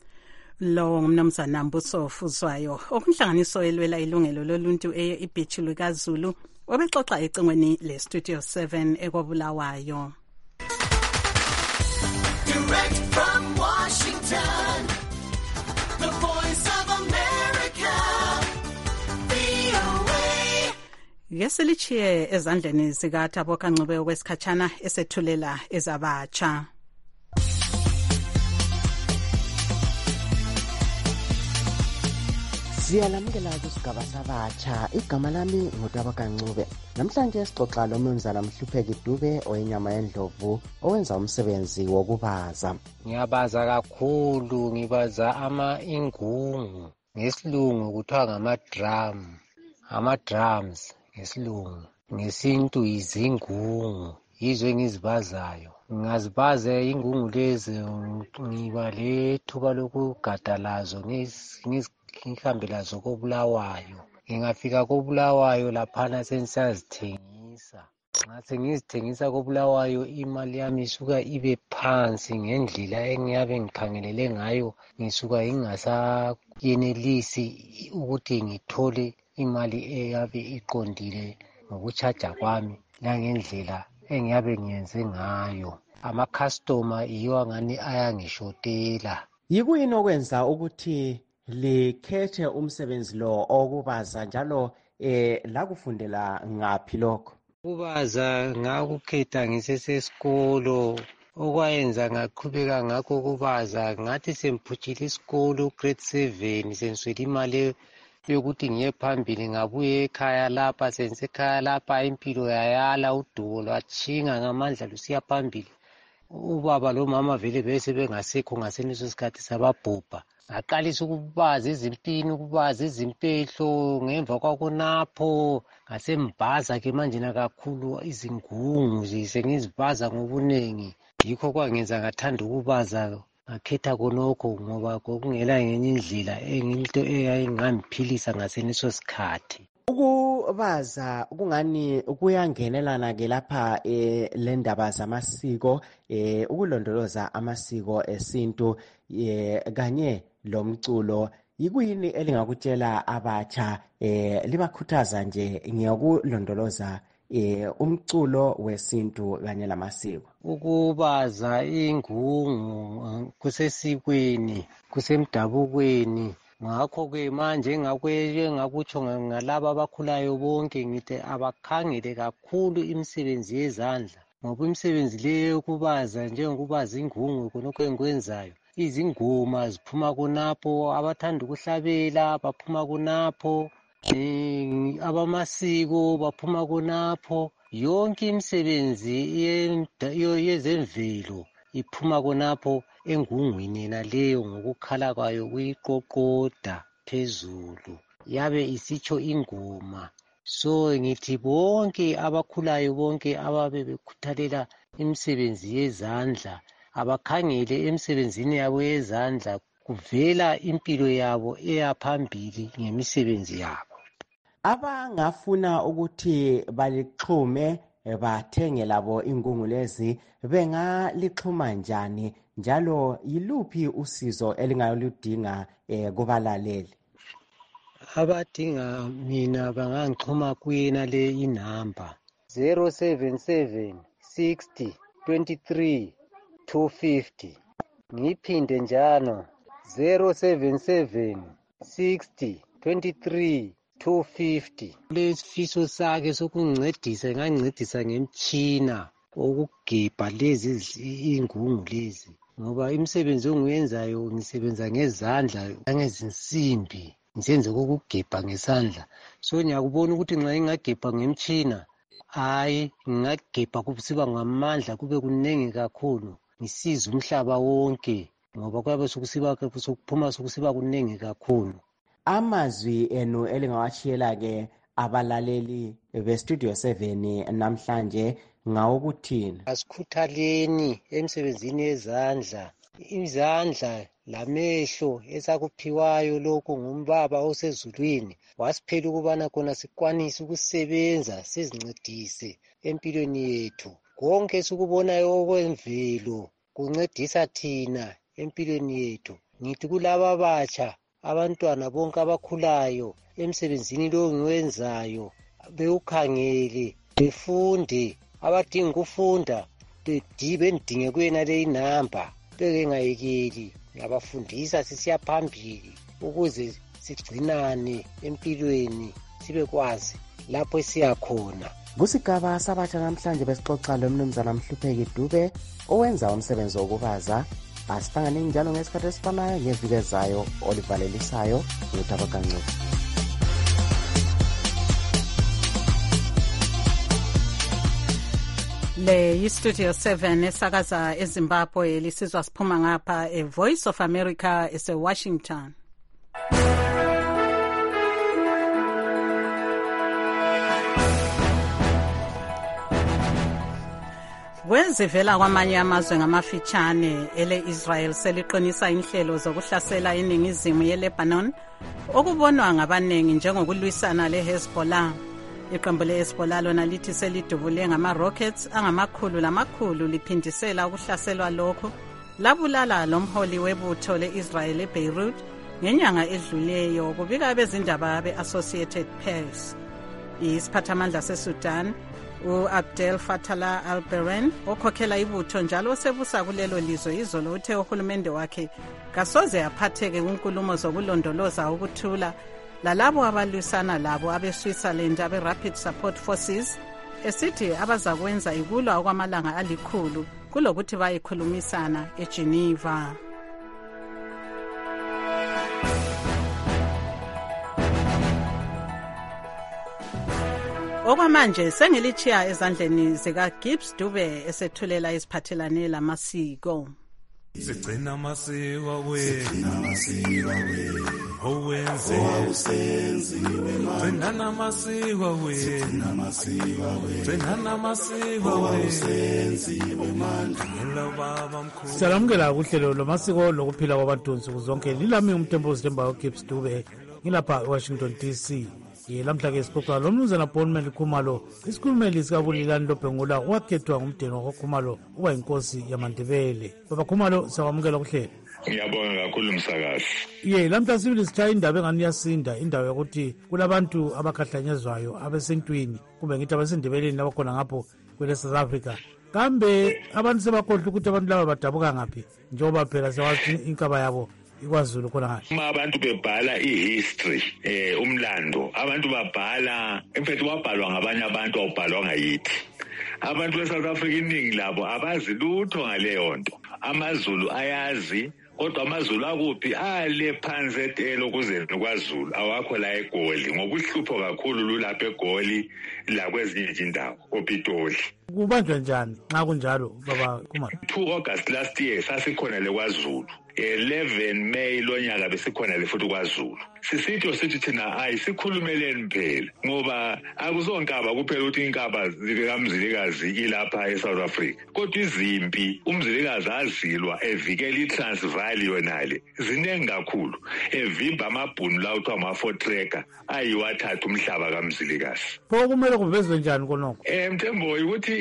Lo ngumnumzana Mbuso Fuzwayo okunhlanganiso elwela ilungelo loluntu eIbhichi likaZulu obexoxa ecingweni le Studio seven ekobulawayo. Direct from Washington, the voice of America, V O A. Yesilichiye ezandleni zikaThabo Kancube okwesikhatshana esethulela ezabatsha. Siyalamukela kusigaba sabatsha. Igama lami nguThabo Kancube. Namhlanje sixoxa lomnumzana Mhlupheki Dube oyenyama yendlovu owenza umsebenzi wokubaza. Ngiyabaza kakhulu, ngibaza ama ingungu ngesilungu kuthiwa ngama drum, ama drums ngesilungu, ngesintu izingungu, yizo engizibazayo. Ngazibaze ingungu lezi ngiba lethuba lokugada lazo ngihambe lazo kobulawayo. Ngingafika kobulawayo laphana sensazithengisa. Ngathi ngizithengisa kobulawayo imali yami isuka ibe phansi ngendlela engiyabe ngikhangelele ngayo, ngisuka ingasayenelisi ukuthi ngithole imali eyabe iqondile ngokuchaja kwami langendlela engiyabe ngiyenze ngayo. Ama-customer yiwo ngani ayangishotela. Yikuyini okwenza ukuthi likhethe umsebenzi lo okubaza njalo eh lakufundela ngaphi lokho? Ukubaza ngakukhetha ngisesesikolo, okwayenza ngaqhubeka ngakho ukubaza ngathi semphutshile isikolo grade seven senswela imali yokuthi ngiye phambili ngabuye ekhaya lapha sensekhaya lapha impilo yayala udubo lwatshinga ngamandla lusiya phambili. Ubaba lo mama vele bese bengasekho ngaseneso sikhathi sababhubha. Ngaqalisa ukubaza izimpini, ukubaza izimpehlo, ngemva kwakonapho ngasembaza ke manje na kakhulu izingungu sengizibaza ngobunengi. Yikho kwangenza ngathanda ukubaza, ngakhetha konokho ngoba kokungela ngenye indlela enginto eyayingamphilisa ngaseneso sikhathi. Ukubaza kungani kuyangenelana ke lapha eh lendaba zamasiko, eh ukulondoloza amasiko esintu eh kanye lomculo. Yikuyini elingakutshela abatsha eh libakhuthaza nje ngiyokulondoloza eh umculo wesintu kanye lamasiko? Ukubaza ingungu kusesikweni, kusemdabukweni, ngakho-ke manje engakutsho ngalaba abakhulayo bonke ngithi abakhangele kakhulu imisebenzi yezandla ngoba imisebenzi leyo yokubaza njengokubaza ingungu khonokho engikwenzayo izingoma ziphuma khonapho abathanda ukuhlabela baphuma khonapho um abamasiko baphuma khonapho yonke imisebenzi yezemvelo iphuma khonapho engungwini yena leyo ngokukhala kwayo kuyiqoqoda phezulu yabe isitsho ingoma. So ngithi bonke abakhulayo bonke ababe bekhuthalela imisebenzi yezandla abakhangele emsebenzini yabo yezandla kuvela impilo yabo eyaphambili ngemisebenzi yabo. Abangafuna ukuthi balixhume bathenge labo ingungu lezi bengalixhuma njani njalo yiluphi usizo elingayoludinga eh, kubalaleli? Abadinga mina bangangixhuma kuyena le inamba zero seven seven sixty twenty-three two fifty ngiphinde njalo zero seven seven sixty twenty-three two fifty. Lesifiso sakhe sokuncedisa ngancedisa ngemtshina okugebha lezi ingungu lezi ngoba imisebenzi ongiyenzayo ngisebenza ngezandla ngezinsimbi ngisenze kokugebha ngesandla so ngiyakubona ukuthi nxa ingagebha ngemtshina hayi ngingagebha kusiba ngamandla kube kunengi kakhulu ngisiza umhlaba wonke ngoba kwabe sokusiba sokuphuma sokusiba kunengi kakhulu. Amazwi enu elingawashiyela-ke abalaleli bestudio seven namhlanje ngawokuthini? Asikhuthaleni emsebenzini yezandla, izandla lamehlo esakuphiwayo lokho ngumbaba osezulwini wasiphela ukubana khona sikwanise ukusebenza sizincedise empilweni yethu. Konke sikubonayo okwemvelo kuncedisa thina empilweni yethu. Ngithi kulaba batsha abantwana bonke abakhulayo emsebenzini lo ngiwenzayo bewukhangele befunde abadinga ukufunda bendinge kuyena le inamba beke ngayekeli ngiyabafundisa sisiya phambili ukuze sigcinane empilweni sibe kwazi lapho esiya khona. Kusigaba sabatsha namhlanje besixoxa lo mnumzana Mhlupheki Dube owenza umsebenzi wokubaza. Asihlangane njalo ngesikhathi esifanayo ngeviki ezayo olivalelisayo ngithaba kancane. Le yistudio seven esakaza eZimbabwe lisizwa siphuma ngapha e Voice of America ese Washington. Kwezivela kwamanye amazwe ngamafitshane ele Israel seliqinisa inhlelo zokuhlasela iningizimu yeLebanon okubonwa ngabanengi njengokulwisana leHezbollah. Iqembu leHezbollah lona lithi selidubule ngama-rockets angamakhulu lamakhulu liphindisela ukuhlaselwa lokho labulala lomholi webutho le-Israel eBeirut ngenyanga edluleyo kubika bezindaba be-Associated Press. Isiphathamandla seSudan u-Abdel Fattah al-Burhan okhokhela ibutho njalo osebusa kulelo lizwe izolo uthe uhulumende wakhe kasoze aphatheke kunkulumo zokulondoloza ukuthula lalabo abalwisana labo abe-Switzerland abe-Rapid Support Forces esithi abazakwenza ikulwa okwamalanga alikhulu kulokuthi bayikhulumisana eGeneva. Okwamanje sengilichiya ezandleni zika Gibbs Dube esethulela isiphathelane lamasiko. Sigcina amasiko wethu owenze usenziwe manje namasiko wethu namasiko namasiko usenziwe manje baba mkhulu. Salamukela kuhlelo lomasiko lokuphila kwabantu nsuku zonke lilami umthembu Themba Gibbs Dube ngilapha eWashington D C. Lamhla ke sixoxa lo mnumzana Bonman Khumalo isikhulumeli sikabulilani loBhengula wakhethwa ngumdeni wakhokhumalo uba inkosi yamaNdebele. Baba Khumalo sawamukela kuhlelo. Ngiyabonga kakhulu msakazi. Ye lamhla sibili sithaya indaba engani yasinda indawo yokuthi kulabantu abakhahlanyezwayo abesentwini kumbe ngithi abasendebeleni labakhona ngapho kwele South Africa. Kambe abantu sebakhohlwa ukuthi abantu laba badabuka ngaphi njengoba phela sewathi inkaba yabo iKwaZulu khona ngaphi. Uma abantu bebhala ihistory eh umlando, abantu babhala emfethu wabhalwa ngabanye abantu awubhalwanga yithi. Abantu beSouth Africa iningi labo abazi lutho ngaleyo nto. AmaZulu ayazi kodwa AmaZulu akuphi ale phansi etelo kuze kwaZulu awakho la eGoli ngoba uhlupho kakhulu lulapha eGoli la kwezinye izindawo oPitoli. Kubanjwa njani nxa kunjalo baba Khumalo? two August last year sasikhona le kwaZulu. eleven May lonyaka besikhona le futhi kwaZulu. Sisitho sithi thina ayisikhulumeleni phela ngoba akuzonkaba kuphela ukuthi inkaba zikaMzilikazi ilapha eSouth Africa. Kodwa izimpi uMzilikazi azilwa evikela iTransvaal yonale zinengi kakhulu evimba amabhunu la uthiwa ama-four tracker ayiwathatha umhlaba kaMzilikazi. Pho kumele kuvezwe njani konoko? Eh Mthemboyi ukuthi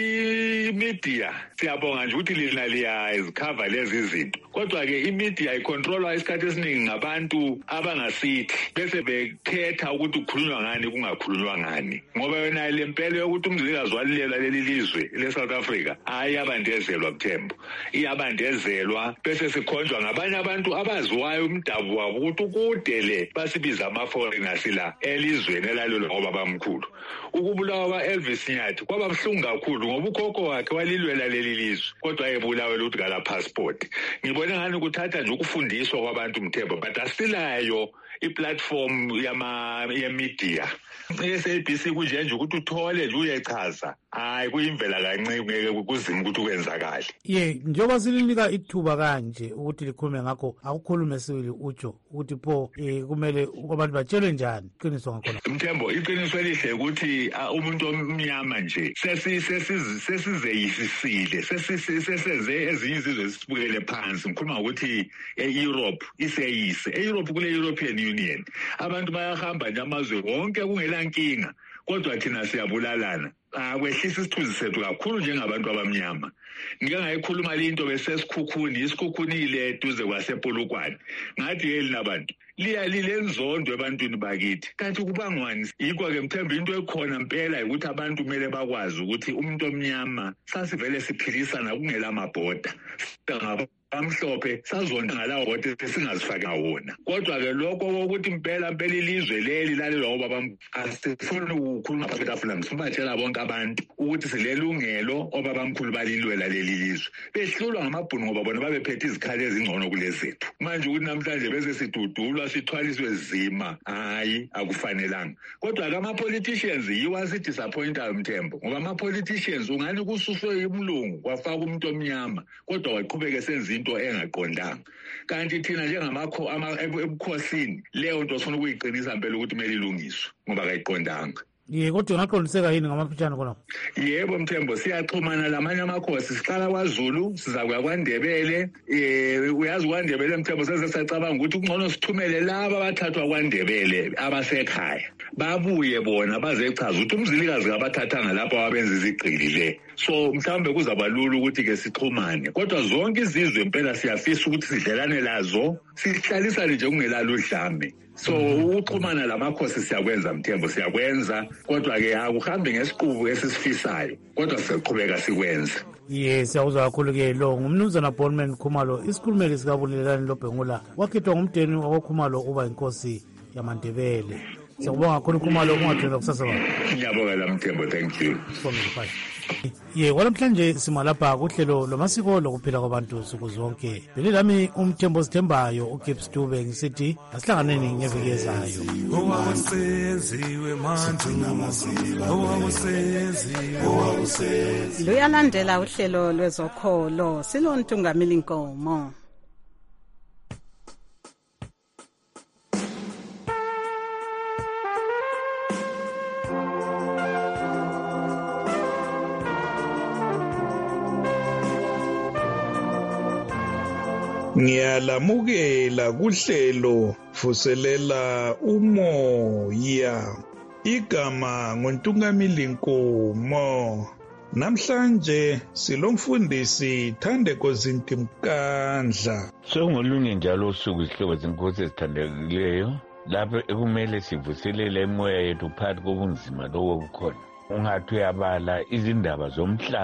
i-media siyabonga nje ukuthi lina liya izikhava lezi zinto. Kodwa ke i-media icontrolwa isikhathi esiningi ngabantu abangasithi bese bekhetha ukuthi kukhulunywa ngani kungakhulunywa ngani. Ngoba yona le mpelo yokuthi uMzilikazi walilela leli lizwe le-South Africa ayabandezelwa Mthembo. Iyabandezelwa bese sikhonjwa ngabanye abantu abaziwayo umdabu wabo ukuthi ukude le basibiza ama-foreigners la elizweni elalelo ngoba bamkhulu. Ukubulawa kwa-Elvis Nyathi kwaba buhlungu kakhulu ngoba ukhokho wakhe walilwela leli lizwe kodwa ebulawe ukuthi kala passport. Ngibona ngani ukuthatha nje ukufundiswa kwabantu Mthembo but asilayo iplatform yama yemedia. I-S A B C kunje nje ukuthi uthole nje uyechaza hayi kuyimvela kancane ngeke kuzima ukuthi kwenzakala. Ye njengoba silinika ithuba kanje ukuthi likhulume ngakho akukhulume sibili utsho ukuthi pho eh kumele abantu batshelwe njani iqiniso ngakhona. Mthembo iqiniso elihle ukuthi umuntu omnyama nje sesi sesizeyisisile sesiseze ezinye izizwe sibukele phansi. Ngikhuluma ukuthi eEurope iseyise eEurope kule European Union abantu bayahamba nje amazwe wonke kungela nkinga kodwa thina siyabulalana. Akwehlisa isithunzi sethu kakhulu njengabantu abamnyama. Ngike ngayikhuluma into besesikhukhuni isikhukhunile duze kwasePolokwane ngathi yeli nabantu liya lilenzondo ebantwini bakithi kanti kubangwani. Yikho ke Mthembu into ekhona impela ukuthi abantu kumele bakwazi ukuthi umuntu omnyama sasivele siphilisana kungela amabhoda amhlophe sazonda ngalawo bote singazifaka wona. Kodwa ke lokho ukuthi impela impela ilizwe leli lalelo ngoba bam asifuni ukukhuluma phakathi ngisibatshela bonke abantu ukuthi silelungelo obabamkhulu balilwela leli lizwe. Behlulwa ngamabhunu ngoba bona babephethe izikhali ezingcono kulezethu. Manje ukuthi namhlanje bese sidudulwa sithwaliswe zima hayi akufanelanga. Kodwa ke ama politicians yiwasi disappointayo Mthembo ngoba ama politicians ungani kususwe imlungu kwafaka umuntu omnyama kodwa waqhubeka senza into engaqondanga. Kanti thina njengamakho ebukhosini leyo nto sifuna ukuyiqinisa impela ukuthi kumele ilungiswe ngoba kayiqondanga. Ye kodwa ngaqondiseka yini ngamaphitshana khona? Yebo Mthembo siyaxhumana lamanye amakhosi siqala kwaZulu siza kuya kwaNdebele. Eh uyazi kwaNdebele Mthembo sese sacabanga ukuthi kungcono sithumele laba abathathwa kwaNdebele abasekhaya babuye bona bazechaza ukuthi uMzilikazi kabathathanga lapha wabenza izigqili. So mhlambe kuzaba lula ukuthi ke sixhumane kodwa zonke izizwe impela siyafisa ukuthi sidlelane lazo sihlalisa nje kungelalo udlame. So ukuxhumana lamakhosi siyakwenza Mthembo siyakwenza kodwa ke akuhambi ngesiqubu esisifisayo kodwa siqhubeka sikwenza. Yes siyawuzwa kakhulu ke lo ngumnumzana Bonman Khumalo isikhulumeli sikabulelani loBhengula wakhethwa ngumdeni waKhumalo uba inkosi yamaNdebele. Siyabonga kakhulu Khumalo ungathula kusasa baba. Ngiyabonga la Mthembo thank you. Ye kwalamhlanje simalapha kuhlelo lomasiko lokuphila kwabantu nsuku zonke. Bele lami uMthembo Sithembayo uGibbs Dube ngisithi asihlanganeni ngeviki ezayo. Owakusenziwe manje owakusenziwe owakusenziwe Luyalandela uhlelo lwezokholo silontungamili Nkomo. Ngiyalamukela kuhlelo vuselela umoya. Igama nguntungamili Nkomo. Namhlanje silomfundisi Thandeko Zintimkandla. Sengolunye njalo usuku isihlobo zenkosi ezithandekileyo lapho ekumele sivuselele emoya yethu phakathi kobunzima lobo bukhona. Ungathi uyabala izindaba zomhlaba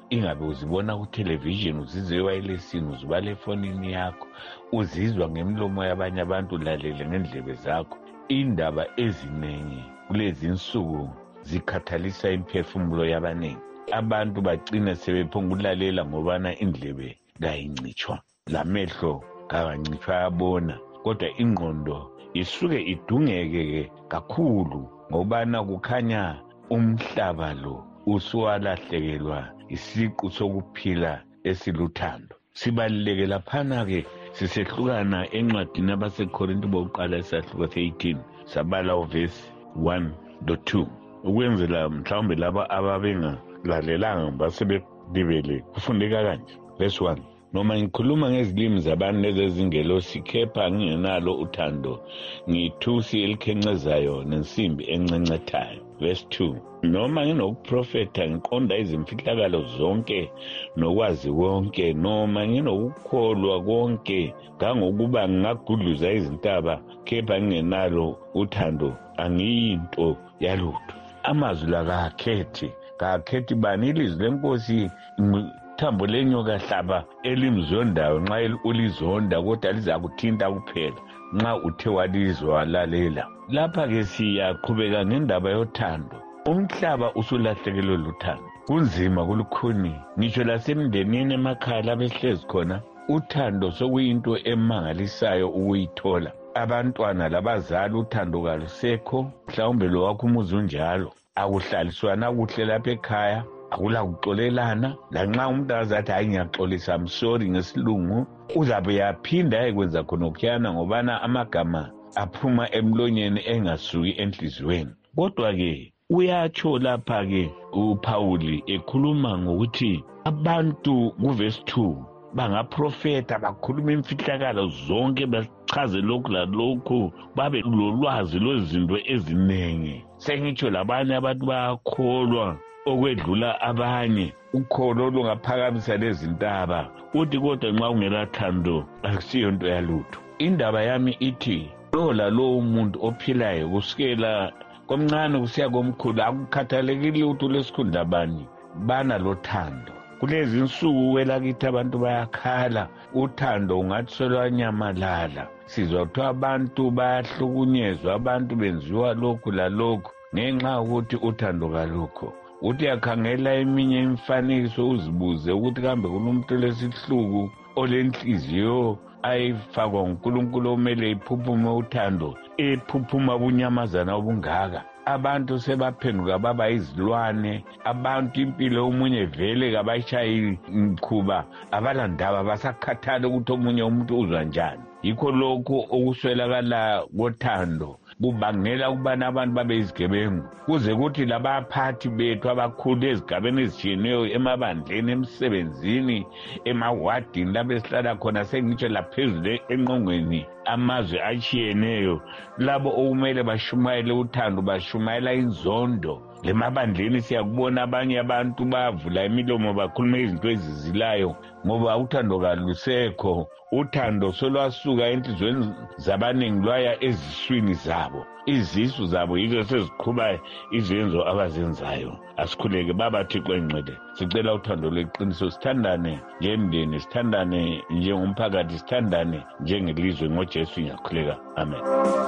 ingabe uzibona ku television, uzizwe ewayelesini, uzibala efonini yakho, uzizwa ngemlomo yabanye abantu, lalele ngendlebe zakho. Indaba eziningi kulezi insuku zikhathalisa imphefumulo yabaningi. Abantu bagcina sebephonga ukulalela ngobana indlebe kayincitshwa, lamehlo kawancitshwa yabona, kodwa ingqondo isuke idungeke kakhulu ngobana kukhanya umhlaba lo usuwalahlekelwa isiqu sokuphila esiluthando. Sibaluleke laphana-ke sisehlukana encwadini abaseKorinto bokuqala isahluko eighteen sabala uvesi one to two ukwenzela mhlawumbe laba ababengalalelanga basebelibele kufundeka kanje. Verse one, noma ngikhuluma ngezilimi zabantu lezezingelosi kepha ngingenalo uthando, ngiyithusi elikhencezayo nensimbi encencethayo. Verse two, noma nginokuprofetha ngiqonda izimfihlakalo zonke nokwazi konke, noma nginokukholwa konke kangokuba ngingagudluza izintaba kepha ngingenalo uthando, angiyinto yalutho. Amazwi la kakhethi kakhethi bani ilizwi lenkosi thambo lenyoka hlaba elimzondayo nxa ulizonda kodwa lizakuthinta kuphela nxa uthe walizwa lalela. Lapha ke siyaqhubeka ngendaba yothando. Umhlaba usulahlekelwe luthando, kunzima kulukhuni, ngitsho lasemndenini emakhaya labehlezi khona uthando sokuyinto emangalisayo ukuyithola. Abantwana labazali uthando kalusekho, mhlawumbe lo wakho umuzi unjalo, akuhlaliswana kuhle lapha ekhaya, akula kuxolelana. Lanxa umuntu azathi hayi ngiyaxolisa, I'm sorry ngesilungu, uzabe yaphinda ayekwenza khona okuyana ngobana amagama aphuma emlonyeni engasuki enhliziyweni. Kodwa ke uyatsho lapha ke uPauli ekhuluma ngokuthi abantu kuverse two bangaprofeta, bakhuluma imfihlakalo zonke, bachaze lokhu lalokhu, babe lolwazi lwezinto ezinengi. Sengitsho labanye abantu bayakholwa okwedlula abanye, ukholo olungaphakamisa lezintaba. Uthi kodwa nxa ungelathando akusiyo nto yalutho. Indaba yami ithi lo lalowo umuntu ophilayo kusukela komncane kusiya komkhulu, akukhathalekile lutho lesikhundla bani, bana lothando. Kulezi insuku kwelakithi abantu bayakhala, uthando ungathi selwanyamalala. Sizwa kuthiwa abantu bayahlukunyezwa, abantu benziwa lokhu lalokhu ngenxa ukuthi uthando kalukho. Uthi yakhangela eminye imfanekiso uzibuze ukuthi kambe kunomuntu lesihluku olenhliziyo ayifakwa uNkulunkulu omele iphuphume uthando, ephuphuma bunyamazana obungaka. Abantu sebaphenduka baba izilwane, abantu impilo omunye vele kabayishayi mkhuba, abalandaba basakhathala ukuthi omunye umuntu uzwa njani. Yikho lokho okuswelakala kothando kubangela ukubana abantu babe izigebengu, kuze kuthi labaphathi bethu abakhulu ezigabeni ezitshiyeneyo, emabandleni, emsebenzini, emawadini lapho esihlala khona, sengitsho laphezulu enqongweni amazwe atshiyeneyo, labo okumele bashumayele uthando bashumayela inzondo. Lemabandleni siyakubona abanye abantu bavula imilomo bakhuluma izinto ezizilayo ngoba uthando kalusekho. Uthando solwasuka enhlizweni zabaningi lwaya eziswini zabo, izisu zabo yizo seziqhuba izenzo abazenzayo. Asikhuleke baba Thixo engcwele, sicela uthando lweqiniso, sithandane ngemndeni, sithandane njengomphakathi, sithandane njengelizwe ngoJesu ngiyakhuleka, amen.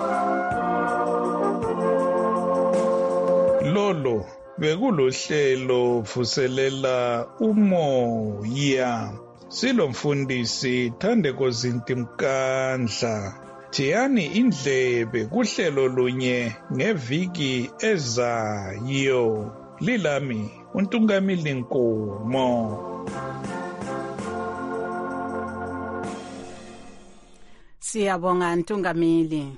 Lolo bekulohlelo vuselela umoya, silomfundisi Thandeko Zinti Mkandla. Thiyani indlebe kuhlelo lunye ngeviki ezayo. Lilami uNtungamili Nkomo. Siyabonga Ntungamili.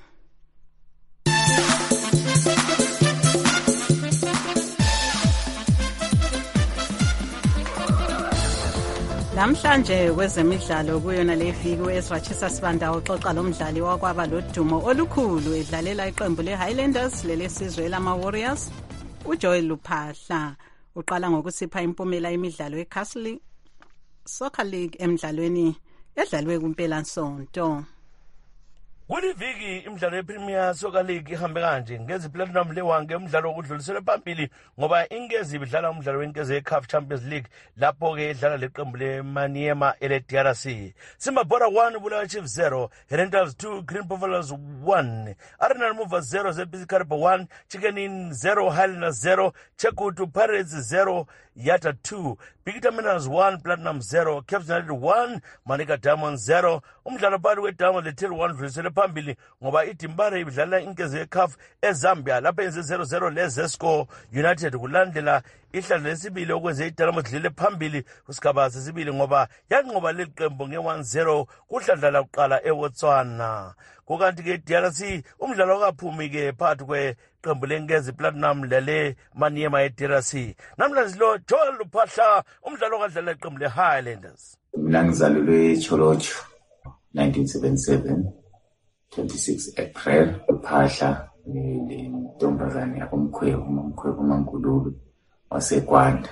Namhlanje kwezemidlalo kuyona le viki uEswatshisa Sibanda uxoxa lomdlali wakwaba lodumo olukhulu edlalela iqembu leHighlanders lelesizwe lama Warriors, uJoel Luphahla. Uqala ngokusipha impumela emidlalo eCastle Soccer League emidlalweni edlalwe kuMpelasonto. kuliviki imidlalo yePremier Soccer League ihambe kanje ngezi platinum lewange umdlalo wokudlulisela phambili ngoba inkezi idlala umdlalo wenkezi yeCAF Champions League lapho ke idlala leqembu leManiema ele-D R C. Simba Bora one Bulawayo Chiefs zero, Herentals two, Green Buffaloes one, Arsenal Movers zero, Z B C Kariba one, Chicken Inn zero, Highlanders zero, Chekutu Pirates zero, Yata two, Bigita Minerals one, Platinum zero, Caps United one, Manika Diamonds zero. Umdlalo phakathi kweDiamonds leTel one udlulisele phambili ngoba iDimbare idlala inkezi yeCAF eZambia lapha yenze zero zero leZesco United kulandela ihlala lesibili okwenze iDiamonds idlule phambili kusigaba sesibili ngoba yanqoba leqembu nge one zero kuhlandla lokuqala eBotswana. Kukanti ke D R C umdlalo kaphumi ke phakathi kweqembu lenkezi Platinum lele Maniema ye-D R C. Namhlanje lo Joel Luphahla umdlalo kadlala iqembu leHighlanders. Mina ngizalelwe eCholocho nineteen seventy-seven, twenty-six April, uphahla lentombazane yakomkhwebu umkhwebu uMaNkululu waseKwanda.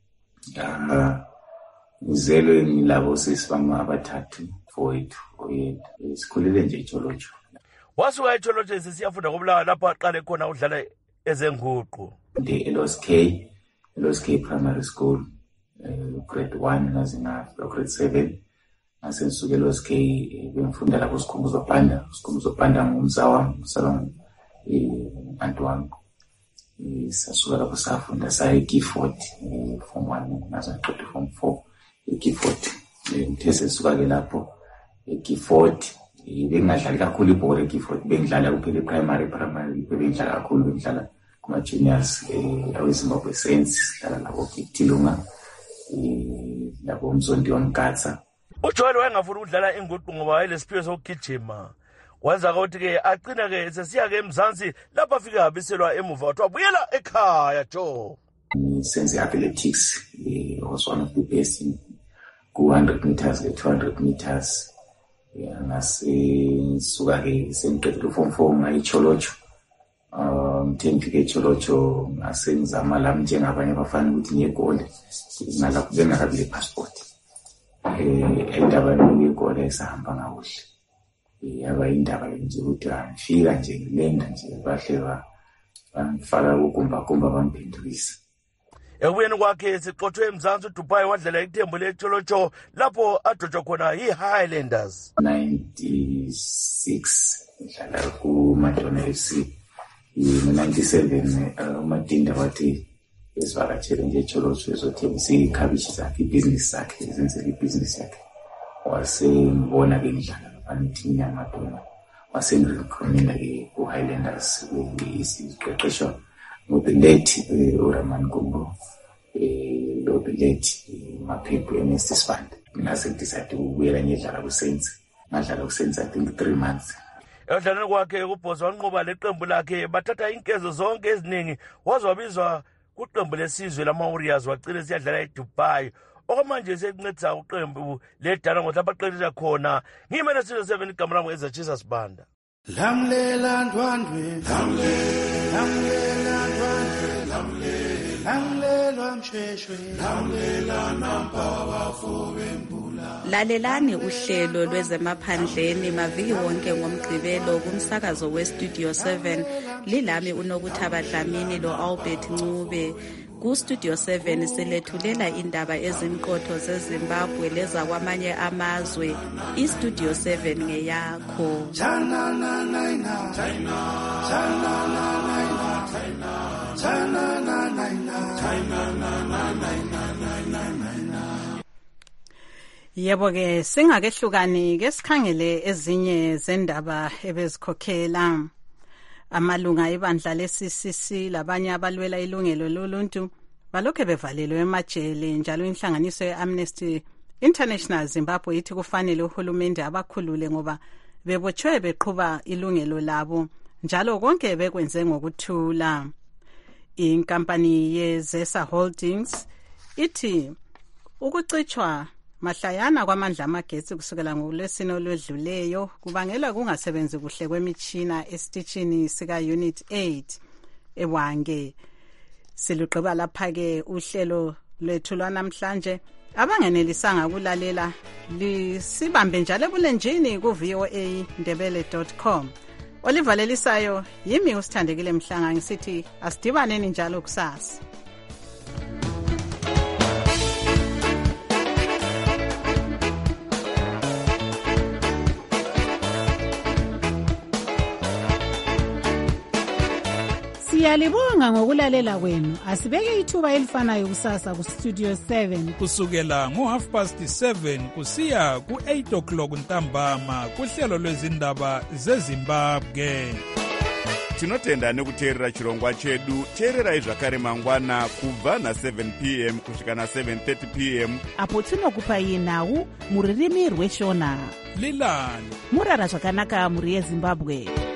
Ah, ngizelwe ngilabo sisi bami abathathu mfowethu oyedwa. Sikhulile nje eCholocho. Wasuka eCholocho sesiyafunda koBulawayo lapho aqale khona udlala ezenguqu. The L S K, L S K Primary School, uh, grade one naze ngafika grade seven. Asensuke L S K bemfunda lapho Sikhumbuzo Banda, Sikhumbuzo Banda ngumsa wami, umsalon umuntu wami. Sasuka lapho safunda saye Gifford form one naze ngaqeda form four eGifford. Ngithe sesuka ke lapho eGifford bengadlali kakhulu ibhola eGifford, bengidlala kuphela primary primary bengidlala kakhulu bengidlala kuma juniors aweZimbabwe Saints, sidlala lapho eTilunga lapho umzondi wamgatsa. uJoel wayengafuna ukudlala inguqu ngoba wayelesiphiwo sokugijima. Wenza ukuthi ke agcina ke sesiya ke eMzansi lapho afika abiselwa emuva wathi wabuyela ekhaya Joe. Senze athletics, he was one of the best in two hundred meters, two hundred meters. Ngasuka ke sengiqedile form four ngayiCholocho. Um ngithengike eCholocho ngasengizama lami njengabanye abafana ukuthi ngiyegoli ngalapho bengakabi le passport. Eh endaba yegoli esahamba ngakuhle. Yaba indaba nje ukuthi angifika nje ngilenda nje bahle ba bangifaka ukumba kumba bamphendulisa. Ekubuyeni kwakhe siqothwe eMzansi uDubai wadlala iqembu leCholocho lapho adotshwa khona iHighlanders. ninety-six ngidlala kuMadonna F C. In ninety-seven uMadinda wathi esivakatshele nje eCholocho ezothengisa ikhabishi zakhe, ibhizinisi zakhe, ezenzele ibhizinisi yakhe. Wasengibona ke ngidlala nabantu iNyamadona. Wasengirecommenda ke kuHighlanders isiqeqesho the late uRaman Gumbo, lo the late Maphephu Ernest Sibanda. Ngase decide ukubuyela ngidlala kuSaints. Ngadlala kuSaints I think three months. Edlaleni kwakhe kuBhozo wanqoba leqembu lakhe bathatha inkezo zonke eziningi wazwabizwa kuqembu lesizwe lama-Warriors wagcina siyadlala eDubai. Okwamanje sekuncedisa uqembu leDana ngothi abaqeqesha khona. Ngimele Studio seven igama lami ezaChisa Sibanda. Lamlela ndwandwe, lamlela ndwandwe, lamlela msheshwe, lamlela nampa bafo bembula. Lalelani uhlelo lwezemaphandleni maviki wonke ngomgqibelo kumsakazo weStudio seven. Lilami uNokuthaba Dlamini lo Albert Ncube. KuStudio seven silethulela indaba ezimqotho zeZimbabwe leza kwamanye amazwe. iStudio seven ngeyakho. China na na China, China na na China, China na na China na na na. Yebo ke singakehlukani ke sikhangele ezinye zendaba ebezikhokhela. Amalunga ebandla le-C C C labanye abalwela ilungelo loluntu balokho bevalelwe emajele njalo inhlanganiso ye-Amnesty International Zimbabwe ithi kufanele uhulumende abakhulule ngoba bebotshwe beqhuba ilungelo labo njalo konke bekwenze ngokuthula. Inkampani yeZesa Holdings ithi ukucitshwa mahlayana kwamandla amagetsi kusukela ngolwesine olwedluleyo kubangela kungasebenzi kuhle kwemitshina esitishini sika Unit eight eWange. Siluqeba lapha ke uhlelo lwethu lwanamhlanje abangenelisanga ukulalela lisibambe njalo ebulenjini ku v o a ndebele dot com. Olivalelisayo yimi usithandekile Mhlanga ngisithi asidibaneni njalo kusasa. Siyalibonga ngokulalela kwenu. Asibeke ithuba elifanayo kusasa ku Studio seven kusukela ngo half past seven kusiya ku eight o'clock ntambama kuhlelo lwezindaba zeZimbabwe. Tinotenda nekuteerera chirongwa chedu. Teererai zvakare mangwana kubva na seven p m kusvika na seven thirty p m apo tinokupai nhau muririmi rweshona. Lilani murara zvakanaka muri yeZimbabwe.